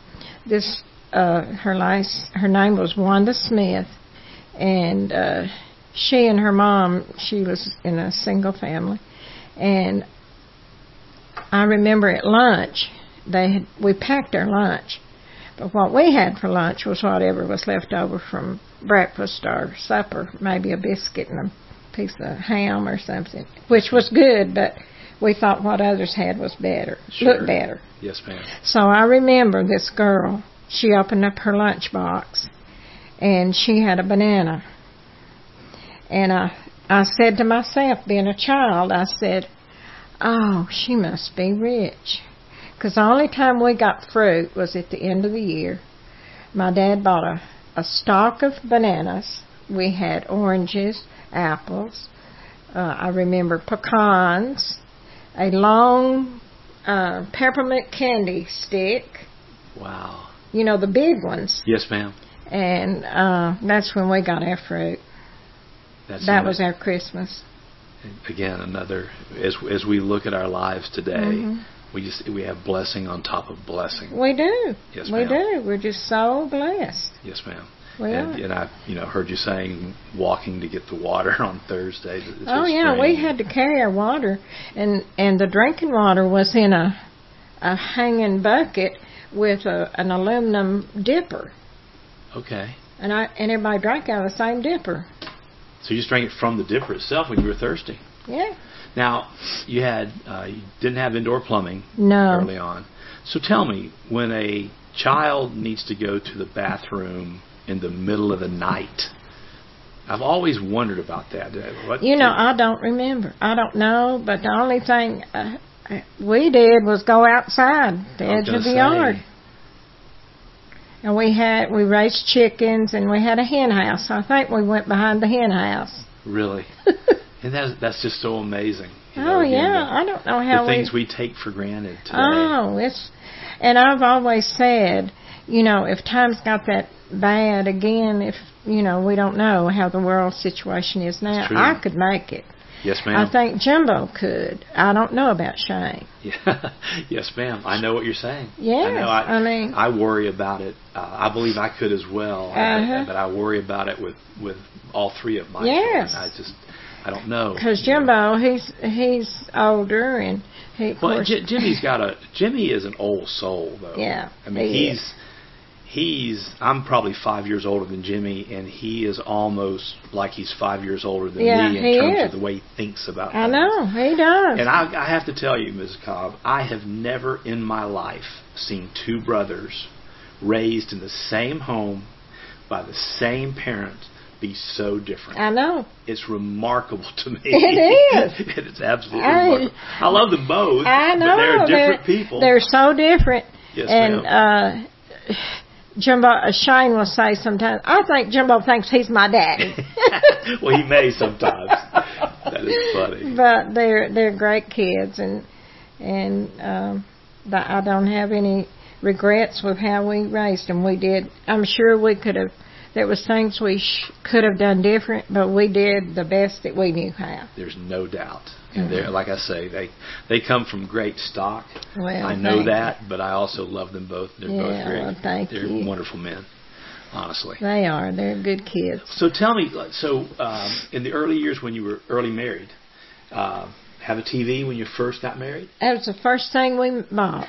Speaker 2: her name was Wanda Smith, and she and her mom, she was in a single family, and I remember at lunch we packed our lunch, but what we had for lunch was whatever was left over from breakfast or supper, maybe a biscuit and a piece of ham or something, which was good, but we thought what others had was better,
Speaker 1: sure.
Speaker 2: Looked better.
Speaker 1: Yes, ma'am.
Speaker 2: So I remember this girl. She opened up her lunch box, and she had a banana. And I said to myself, being a child, I said, oh, she must be rich. Because the only time we got fruit was at the end of the year. My dad bought a stalk of bananas. We had oranges, apples. I remember pecans, a long peppermint candy stick.
Speaker 1: Wow.
Speaker 2: The big ones.
Speaker 1: Yes, ma'am.
Speaker 2: And that's when we got our fruit. That was our Christmas.
Speaker 1: Again, as we look at our lives today,
Speaker 2: mm-hmm.
Speaker 1: we have blessing on top of blessing.
Speaker 2: We do.
Speaker 1: Yes,
Speaker 2: we
Speaker 1: ma'am.
Speaker 2: do. We're just so blessed.
Speaker 1: Yes, ma'am.
Speaker 2: We are.
Speaker 1: And I heard you saying walking to get the water on Thursday.
Speaker 2: Oh yeah, we had to carry our water, and the drinking water was in a hanging bucket with an aluminum dipper.
Speaker 1: Okay.
Speaker 2: And everybody drank out of the same dipper.
Speaker 1: So you just drank it from the dipper itself when you were thirsty.
Speaker 2: Yeah.
Speaker 1: Now you didn't have indoor plumbing early on. So tell me, when a child needs to go to the bathroom in the middle of the night, I've always wondered about that.
Speaker 2: I don't remember. I don't know, but the only thing we did was go outside the edge of the yard. And we raised chickens, and we had a hen house. I think we went behind the hen house.
Speaker 1: Really? And that's just so amazing.
Speaker 2: I don't know how
Speaker 1: the things we take for granted today.
Speaker 2: Oh, and I've always said, if times got that bad again, if we don't know how the world situation is now, I could make it.
Speaker 1: Yes, ma'am.
Speaker 2: I think Jimbo could. I don't know about Shane.
Speaker 1: Yeah. Yes, ma'am. I know what you're saying.
Speaker 2: Yes,
Speaker 1: I worry about it. I believe I could as well, but I worry about it with all three of my children. I don't know. Because
Speaker 2: Jimbo, he's older, and
Speaker 1: Jimmy is an old soul, though.
Speaker 2: Yeah,
Speaker 1: I mean, I'm probably 5 years older than Jimmy, and he is almost like he's 5 years older than me in terms of the way he thinks about things.
Speaker 2: I know, he does.
Speaker 1: And I have to tell you, Mrs. Cobb, I have never in my life seen two brothers raised in the same home by the same parent be so different.
Speaker 2: I know.
Speaker 1: It's remarkable to me.
Speaker 2: It is.
Speaker 1: It's absolutely remarkable. I love them both,
Speaker 2: I know.
Speaker 1: But they're different people.
Speaker 2: They're so different.
Speaker 1: Yes,
Speaker 2: and
Speaker 1: ma'am.
Speaker 2: Jimbo, Shane will say sometimes, I think Jimbo thinks he's my daddy.
Speaker 1: Well, he may sometimes. That is funny.
Speaker 2: But they're great kids, and I don't have any regrets with how we raised them. We did. I'm sure we could have. There was things we could have done different, but we did the best that we knew how.
Speaker 1: There's no doubt. And they're, like I say, they come from great stock.
Speaker 2: Well,
Speaker 1: I know that, but I also love them both. They're both great.
Speaker 2: They're
Speaker 1: wonderful men, honestly.
Speaker 2: They are. They're good kids.
Speaker 1: So tell me, in the early years when you were early married, have a TV when you first got married?
Speaker 2: That was the first thing we bought.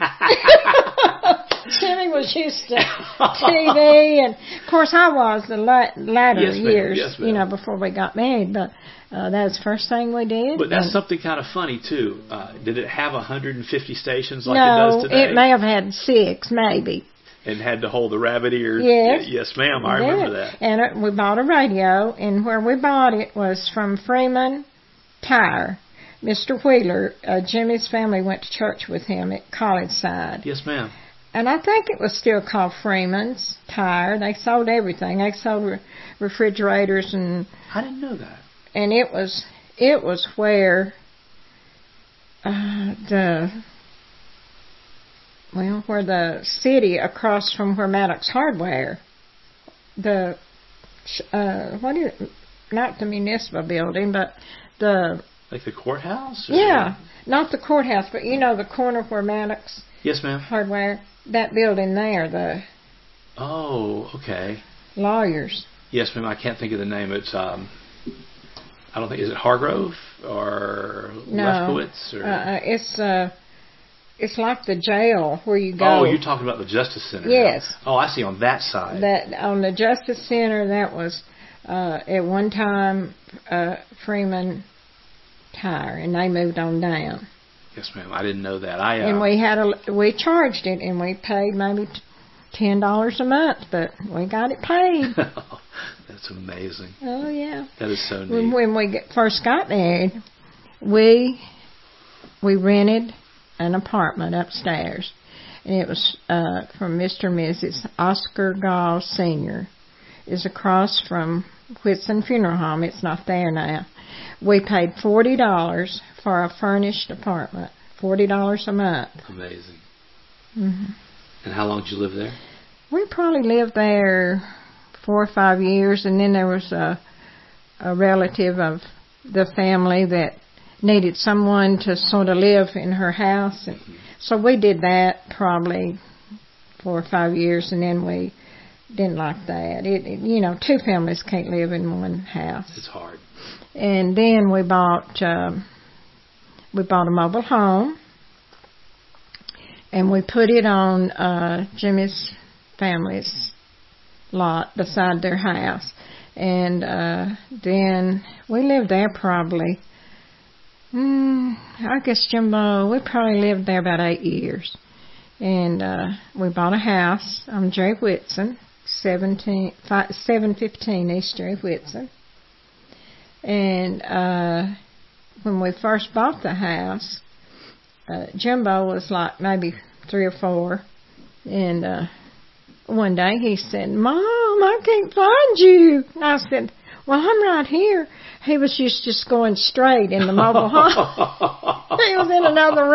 Speaker 2: Jimmy was used to TV, and of course I was the latter years, before we got married. But that was the first thing we did.
Speaker 1: But that's something kind of funny too. Did it have 150 stations like
Speaker 2: it does
Speaker 1: today?
Speaker 2: No, it may have had 6, maybe.
Speaker 1: And had to hold the rabbit ears. Yes, ma'am. I remember that.
Speaker 2: And we bought a radio, and where we bought it was from Freeman Tire. Mr. Wheeler, Jimmy's family went to church with him at College Side.
Speaker 1: Yes, ma'am.
Speaker 2: And I think it was still called Freeman's Tire. They sold everything. They sold refrigerators and.
Speaker 1: I didn't know that.
Speaker 2: And it was where where the city across from where Maddox Hardware, not the municipal building, but the.
Speaker 1: Like the courthouse?
Speaker 2: Yeah, not the courthouse, but the corner where Maddox.
Speaker 1: Yes, ma'am.
Speaker 2: Hardware. That building there,
Speaker 1: Oh, okay.
Speaker 2: Lawyers.
Speaker 1: Yes, ma'am. I can't think of the name. It's I don't think, is it Hargrove or Lefkowitz? Or?
Speaker 2: It's like the jail where you go.
Speaker 1: Oh, you're talking about the Justice Center.
Speaker 2: Yes.
Speaker 1: Now. Oh, I see. On that side.
Speaker 2: That on the Justice Center, that was at one time Freeman Tire, and they moved on down.
Speaker 1: Yes, ma'am. I didn't know that.
Speaker 2: And we charged it, and we paid maybe $10 a month, but we got it paid.
Speaker 1: That's amazing.
Speaker 2: Oh yeah.
Speaker 1: That is so neat.
Speaker 2: When we first got married, we rented an apartment upstairs, and it was from Mr. and Mrs. Oscar Gall Sr. It's across from Whitson Funeral Home. It's not there now. We paid $40 for a furnished apartment. $40 a month.
Speaker 1: Amazing.
Speaker 2: Mm-hmm.
Speaker 1: And how long did you live there?
Speaker 2: We probably lived there 4 or 5 years, and then there was a relative of the family that needed someone to sort of live in her house. And so we did that probably 4 or 5 years, and then we didn't like that. 2 families can't live in one house.
Speaker 1: It's hard.
Speaker 2: And then we bought a mobile home, and we put it on Jimmy's family's lot beside their house. And then we lived there probably, I guess, Jimbo, we probably lived there about 8 years. And we bought a house on Jerry Whitson, 715 East Jerry Whitson. And when we first bought the house, Jimbo was like maybe 3 or 4. And one day he said, "Mom, I can't find you." And I said, "Well, I'm right here." He was just going straight in the mobile home. He was in another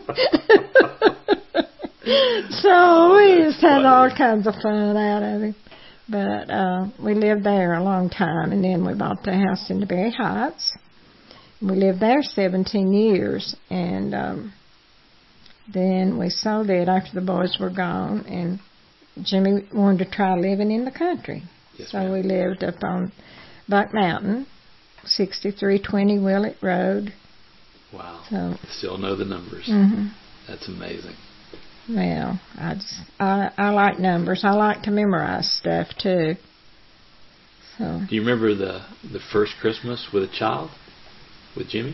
Speaker 2: room. So we just had all kinds of fun out of him. But we lived there a long time, and then we bought the house in the Berry Heights. We lived there 17 years, and then we sold it after the boys were gone, and Jimmy wanted to try living in the country.
Speaker 1: Yes,
Speaker 2: so
Speaker 1: ma'am.
Speaker 2: we lived up on Buck Mountain, 6320 Willett Road.
Speaker 1: Wow.
Speaker 2: So,
Speaker 1: still know the numbers.
Speaker 2: Mm-hmm.
Speaker 1: That's amazing.
Speaker 2: Well, I like numbers. I like to memorize stuff too. So.
Speaker 1: Do you remember the first Christmas with a child, with Jimmy?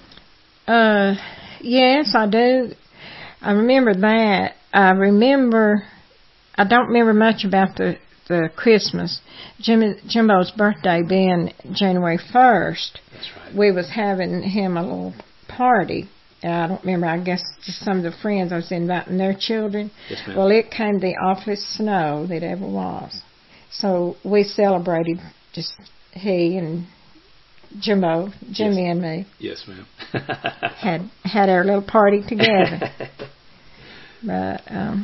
Speaker 2: Yes, I do. I remember that. I don't remember much about the Christmas. Jimbo's birthday being January 1st.
Speaker 1: That's right.
Speaker 2: We was having him a little party I don't remember, I guess just some of the friends I was inviting their children.
Speaker 1: Yes, ma'am.
Speaker 2: Well, it came the awfulest snow that ever was. So we celebrated, just he and Jimmy and me.
Speaker 1: Yes, ma'am.
Speaker 2: had our little party together. But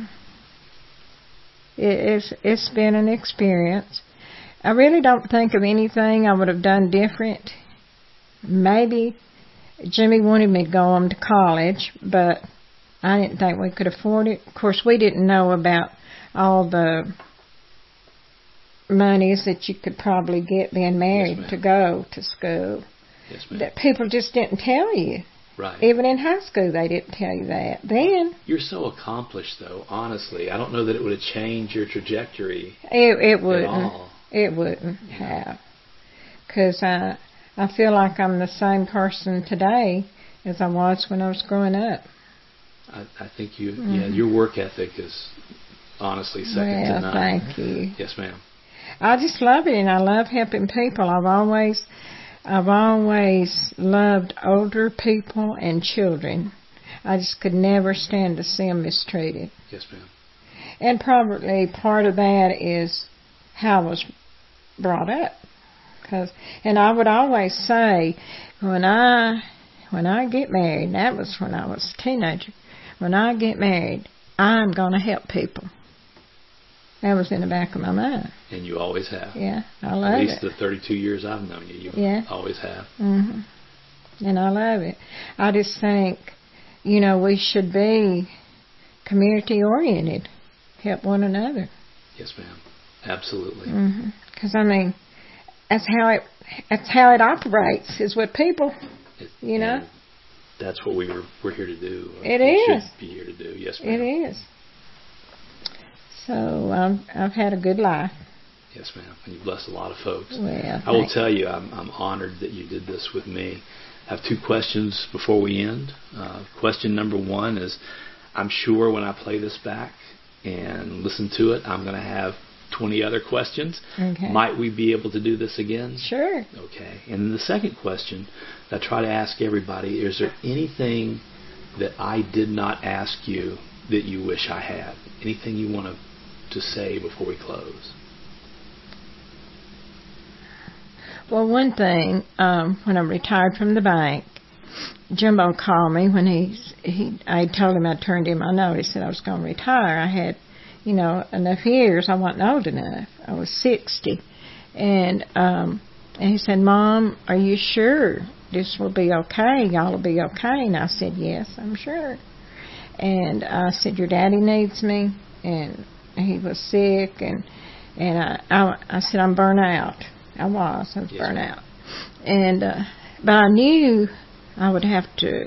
Speaker 2: it's been an experience. I really don't think of anything I would have done different. Maybe Jimmy wanted me to go on to college, but I didn't think we could afford it. Of course, we didn't know about all the monies that you could probably get being married to go to school.
Speaker 1: Yes, ma'am.
Speaker 2: That people just didn't tell you.
Speaker 1: Right.
Speaker 2: Even in high school, they didn't tell you that. Then
Speaker 1: you're so accomplished, though. Honestly, I don't know that it would have changed your trajectory.
Speaker 2: It wouldn't.
Speaker 1: At all.
Speaker 2: It wouldn't have. Because I feel like I'm the same person today as I was when I was growing up.
Speaker 1: I think your work ethic is honestly second to none.
Speaker 2: Thank you.
Speaker 1: Yes, ma'am.
Speaker 2: I just love it, and I love helping people. I've always loved older people and children. I just could never stand to see them mistreated.
Speaker 1: Yes, ma'am.
Speaker 2: And probably part of that is how I was brought up. And I would always say, when I get married, that was when I was a teenager, when I get married, I'm going to help people. That was in the back of my mind.
Speaker 1: And you always have.
Speaker 2: Yeah, I love it.
Speaker 1: At least the 32 years I've known you, always have.
Speaker 2: Mm-hmm. And I love it. I just think, we should be community-oriented, help one another.
Speaker 1: Yes, ma'am. Absolutely.
Speaker 2: Because, that's how it operates, is with people,
Speaker 1: And that's what we're here to do.
Speaker 2: It is.
Speaker 1: Should be here to do. Yes, ma'am.
Speaker 2: It is. So I've had a good life.
Speaker 1: Yes, ma'am. And you've blessed a lot of folks.
Speaker 2: Well,
Speaker 1: I will tell you, I'm honored that you did this with me. I have 2 questions before we end. Question number 1 is, I'm sure when I play this back and listen to it, I'm going to have 20 other questions.
Speaker 2: Okay.
Speaker 1: Might we be able to do this again?
Speaker 2: Sure.
Speaker 1: Okay. And then the second question I try to ask everybody, is there anything that I did not ask you that you wish I had? Anything you want to say before we close?
Speaker 2: Well, one thing, when I retired from the bank, Jimbo called me when I told him I turned in my notice that I was going to retire. I had, enough years. I wasn't old enough. I was 60. And he said, Mom, are you sure this will be okay? Y'all will be okay? And I said, yes, I'm sure. And I said, your daddy needs me. And he was sick. And I said, I'm burnt out. I was burnt out. And but I knew I would have to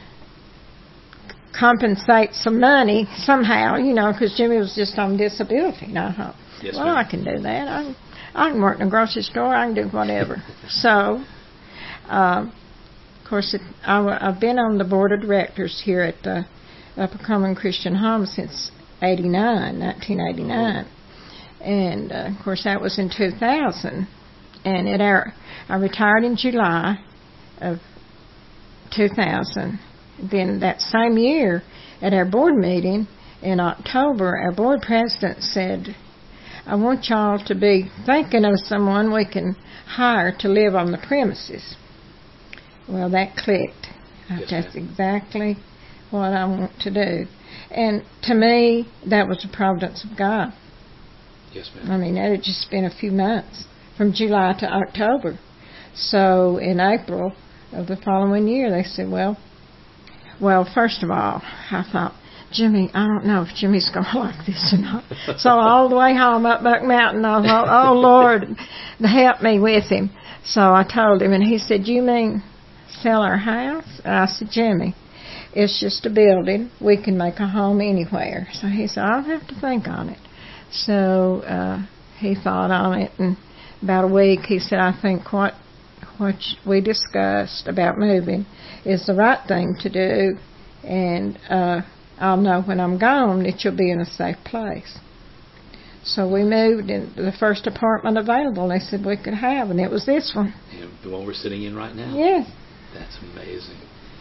Speaker 2: compensate some money somehow, because Jimmy was just on disability. And I thought, I can do that. I can work in a grocery store. I can do whatever. So, of course, I've been on the board of directors here at the Upper Common Christian Home since 1989. And, of course, that was in 2000. And I retired in July of 2000. Then that same year, at our board meeting in October, our board president said, I want y'all to be thinking of someone we can hire to live on the premises. Well, that clicked. That's exactly what I want to do. And to me, that was the providence of God.
Speaker 1: Yes, ma'am.
Speaker 2: That had just been a few months, from July to October. So in April of the following year, they said, well, first of all, I thought, Jimmy, I don't know if Jimmy's going to like this or not. So all the way home up Buck Mountain, I thought, oh, Lord, help me with him. So I told him, and he said, you mean sell our house? And I said, Jimmy, it's just a building. We can make a home anywhere. So he said, I'll have to think on it. So he thought on it, and about a week he said, I think what we discussed about moving is the right thing to do, and I'll know when I'm gone that you'll be in a safe place. So we moved in the first apartment available they said we could have, and it was this one.
Speaker 1: The one we're sitting in right now?
Speaker 2: Yes.
Speaker 1: That's amazing.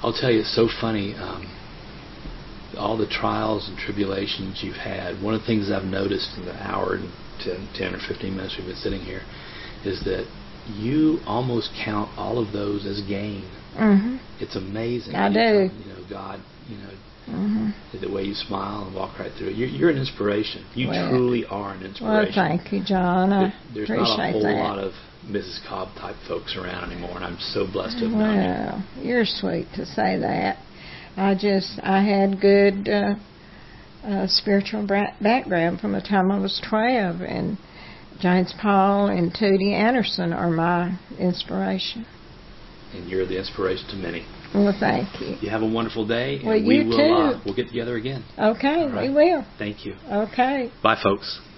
Speaker 1: I'll tell you, it's so funny. All the trials and tribulations you've had, one of the things I've noticed in the hour and 10 or 15 minutes we've been sitting here is that you almost count all of those as gain.
Speaker 2: Mm-hmm.
Speaker 1: It's amazing.
Speaker 2: I do.
Speaker 1: God,
Speaker 2: mm-hmm.
Speaker 1: the way you smile and walk right through it. You're an inspiration. You truly are an inspiration.
Speaker 2: Well, thank you, John.
Speaker 1: There's
Speaker 2: appreciate
Speaker 1: not a whole
Speaker 2: that.
Speaker 1: lot of Mrs. Cobb type folks around anymore, and I'm so blessed to have known you.
Speaker 2: Well, you're sweet to say that. I had good spiritual background from the time I was 12, and James Paul and Tootie Anderson are my inspiration.
Speaker 1: And you're the inspiration to many.
Speaker 2: Well, thank you.
Speaker 1: You have a wonderful day.
Speaker 2: Well,
Speaker 1: and we
Speaker 2: you
Speaker 1: will,
Speaker 2: too.
Speaker 1: We'll get together again.
Speaker 2: Okay,
Speaker 1: right.
Speaker 2: we will.
Speaker 1: Thank you.
Speaker 2: Okay.
Speaker 1: Bye, folks.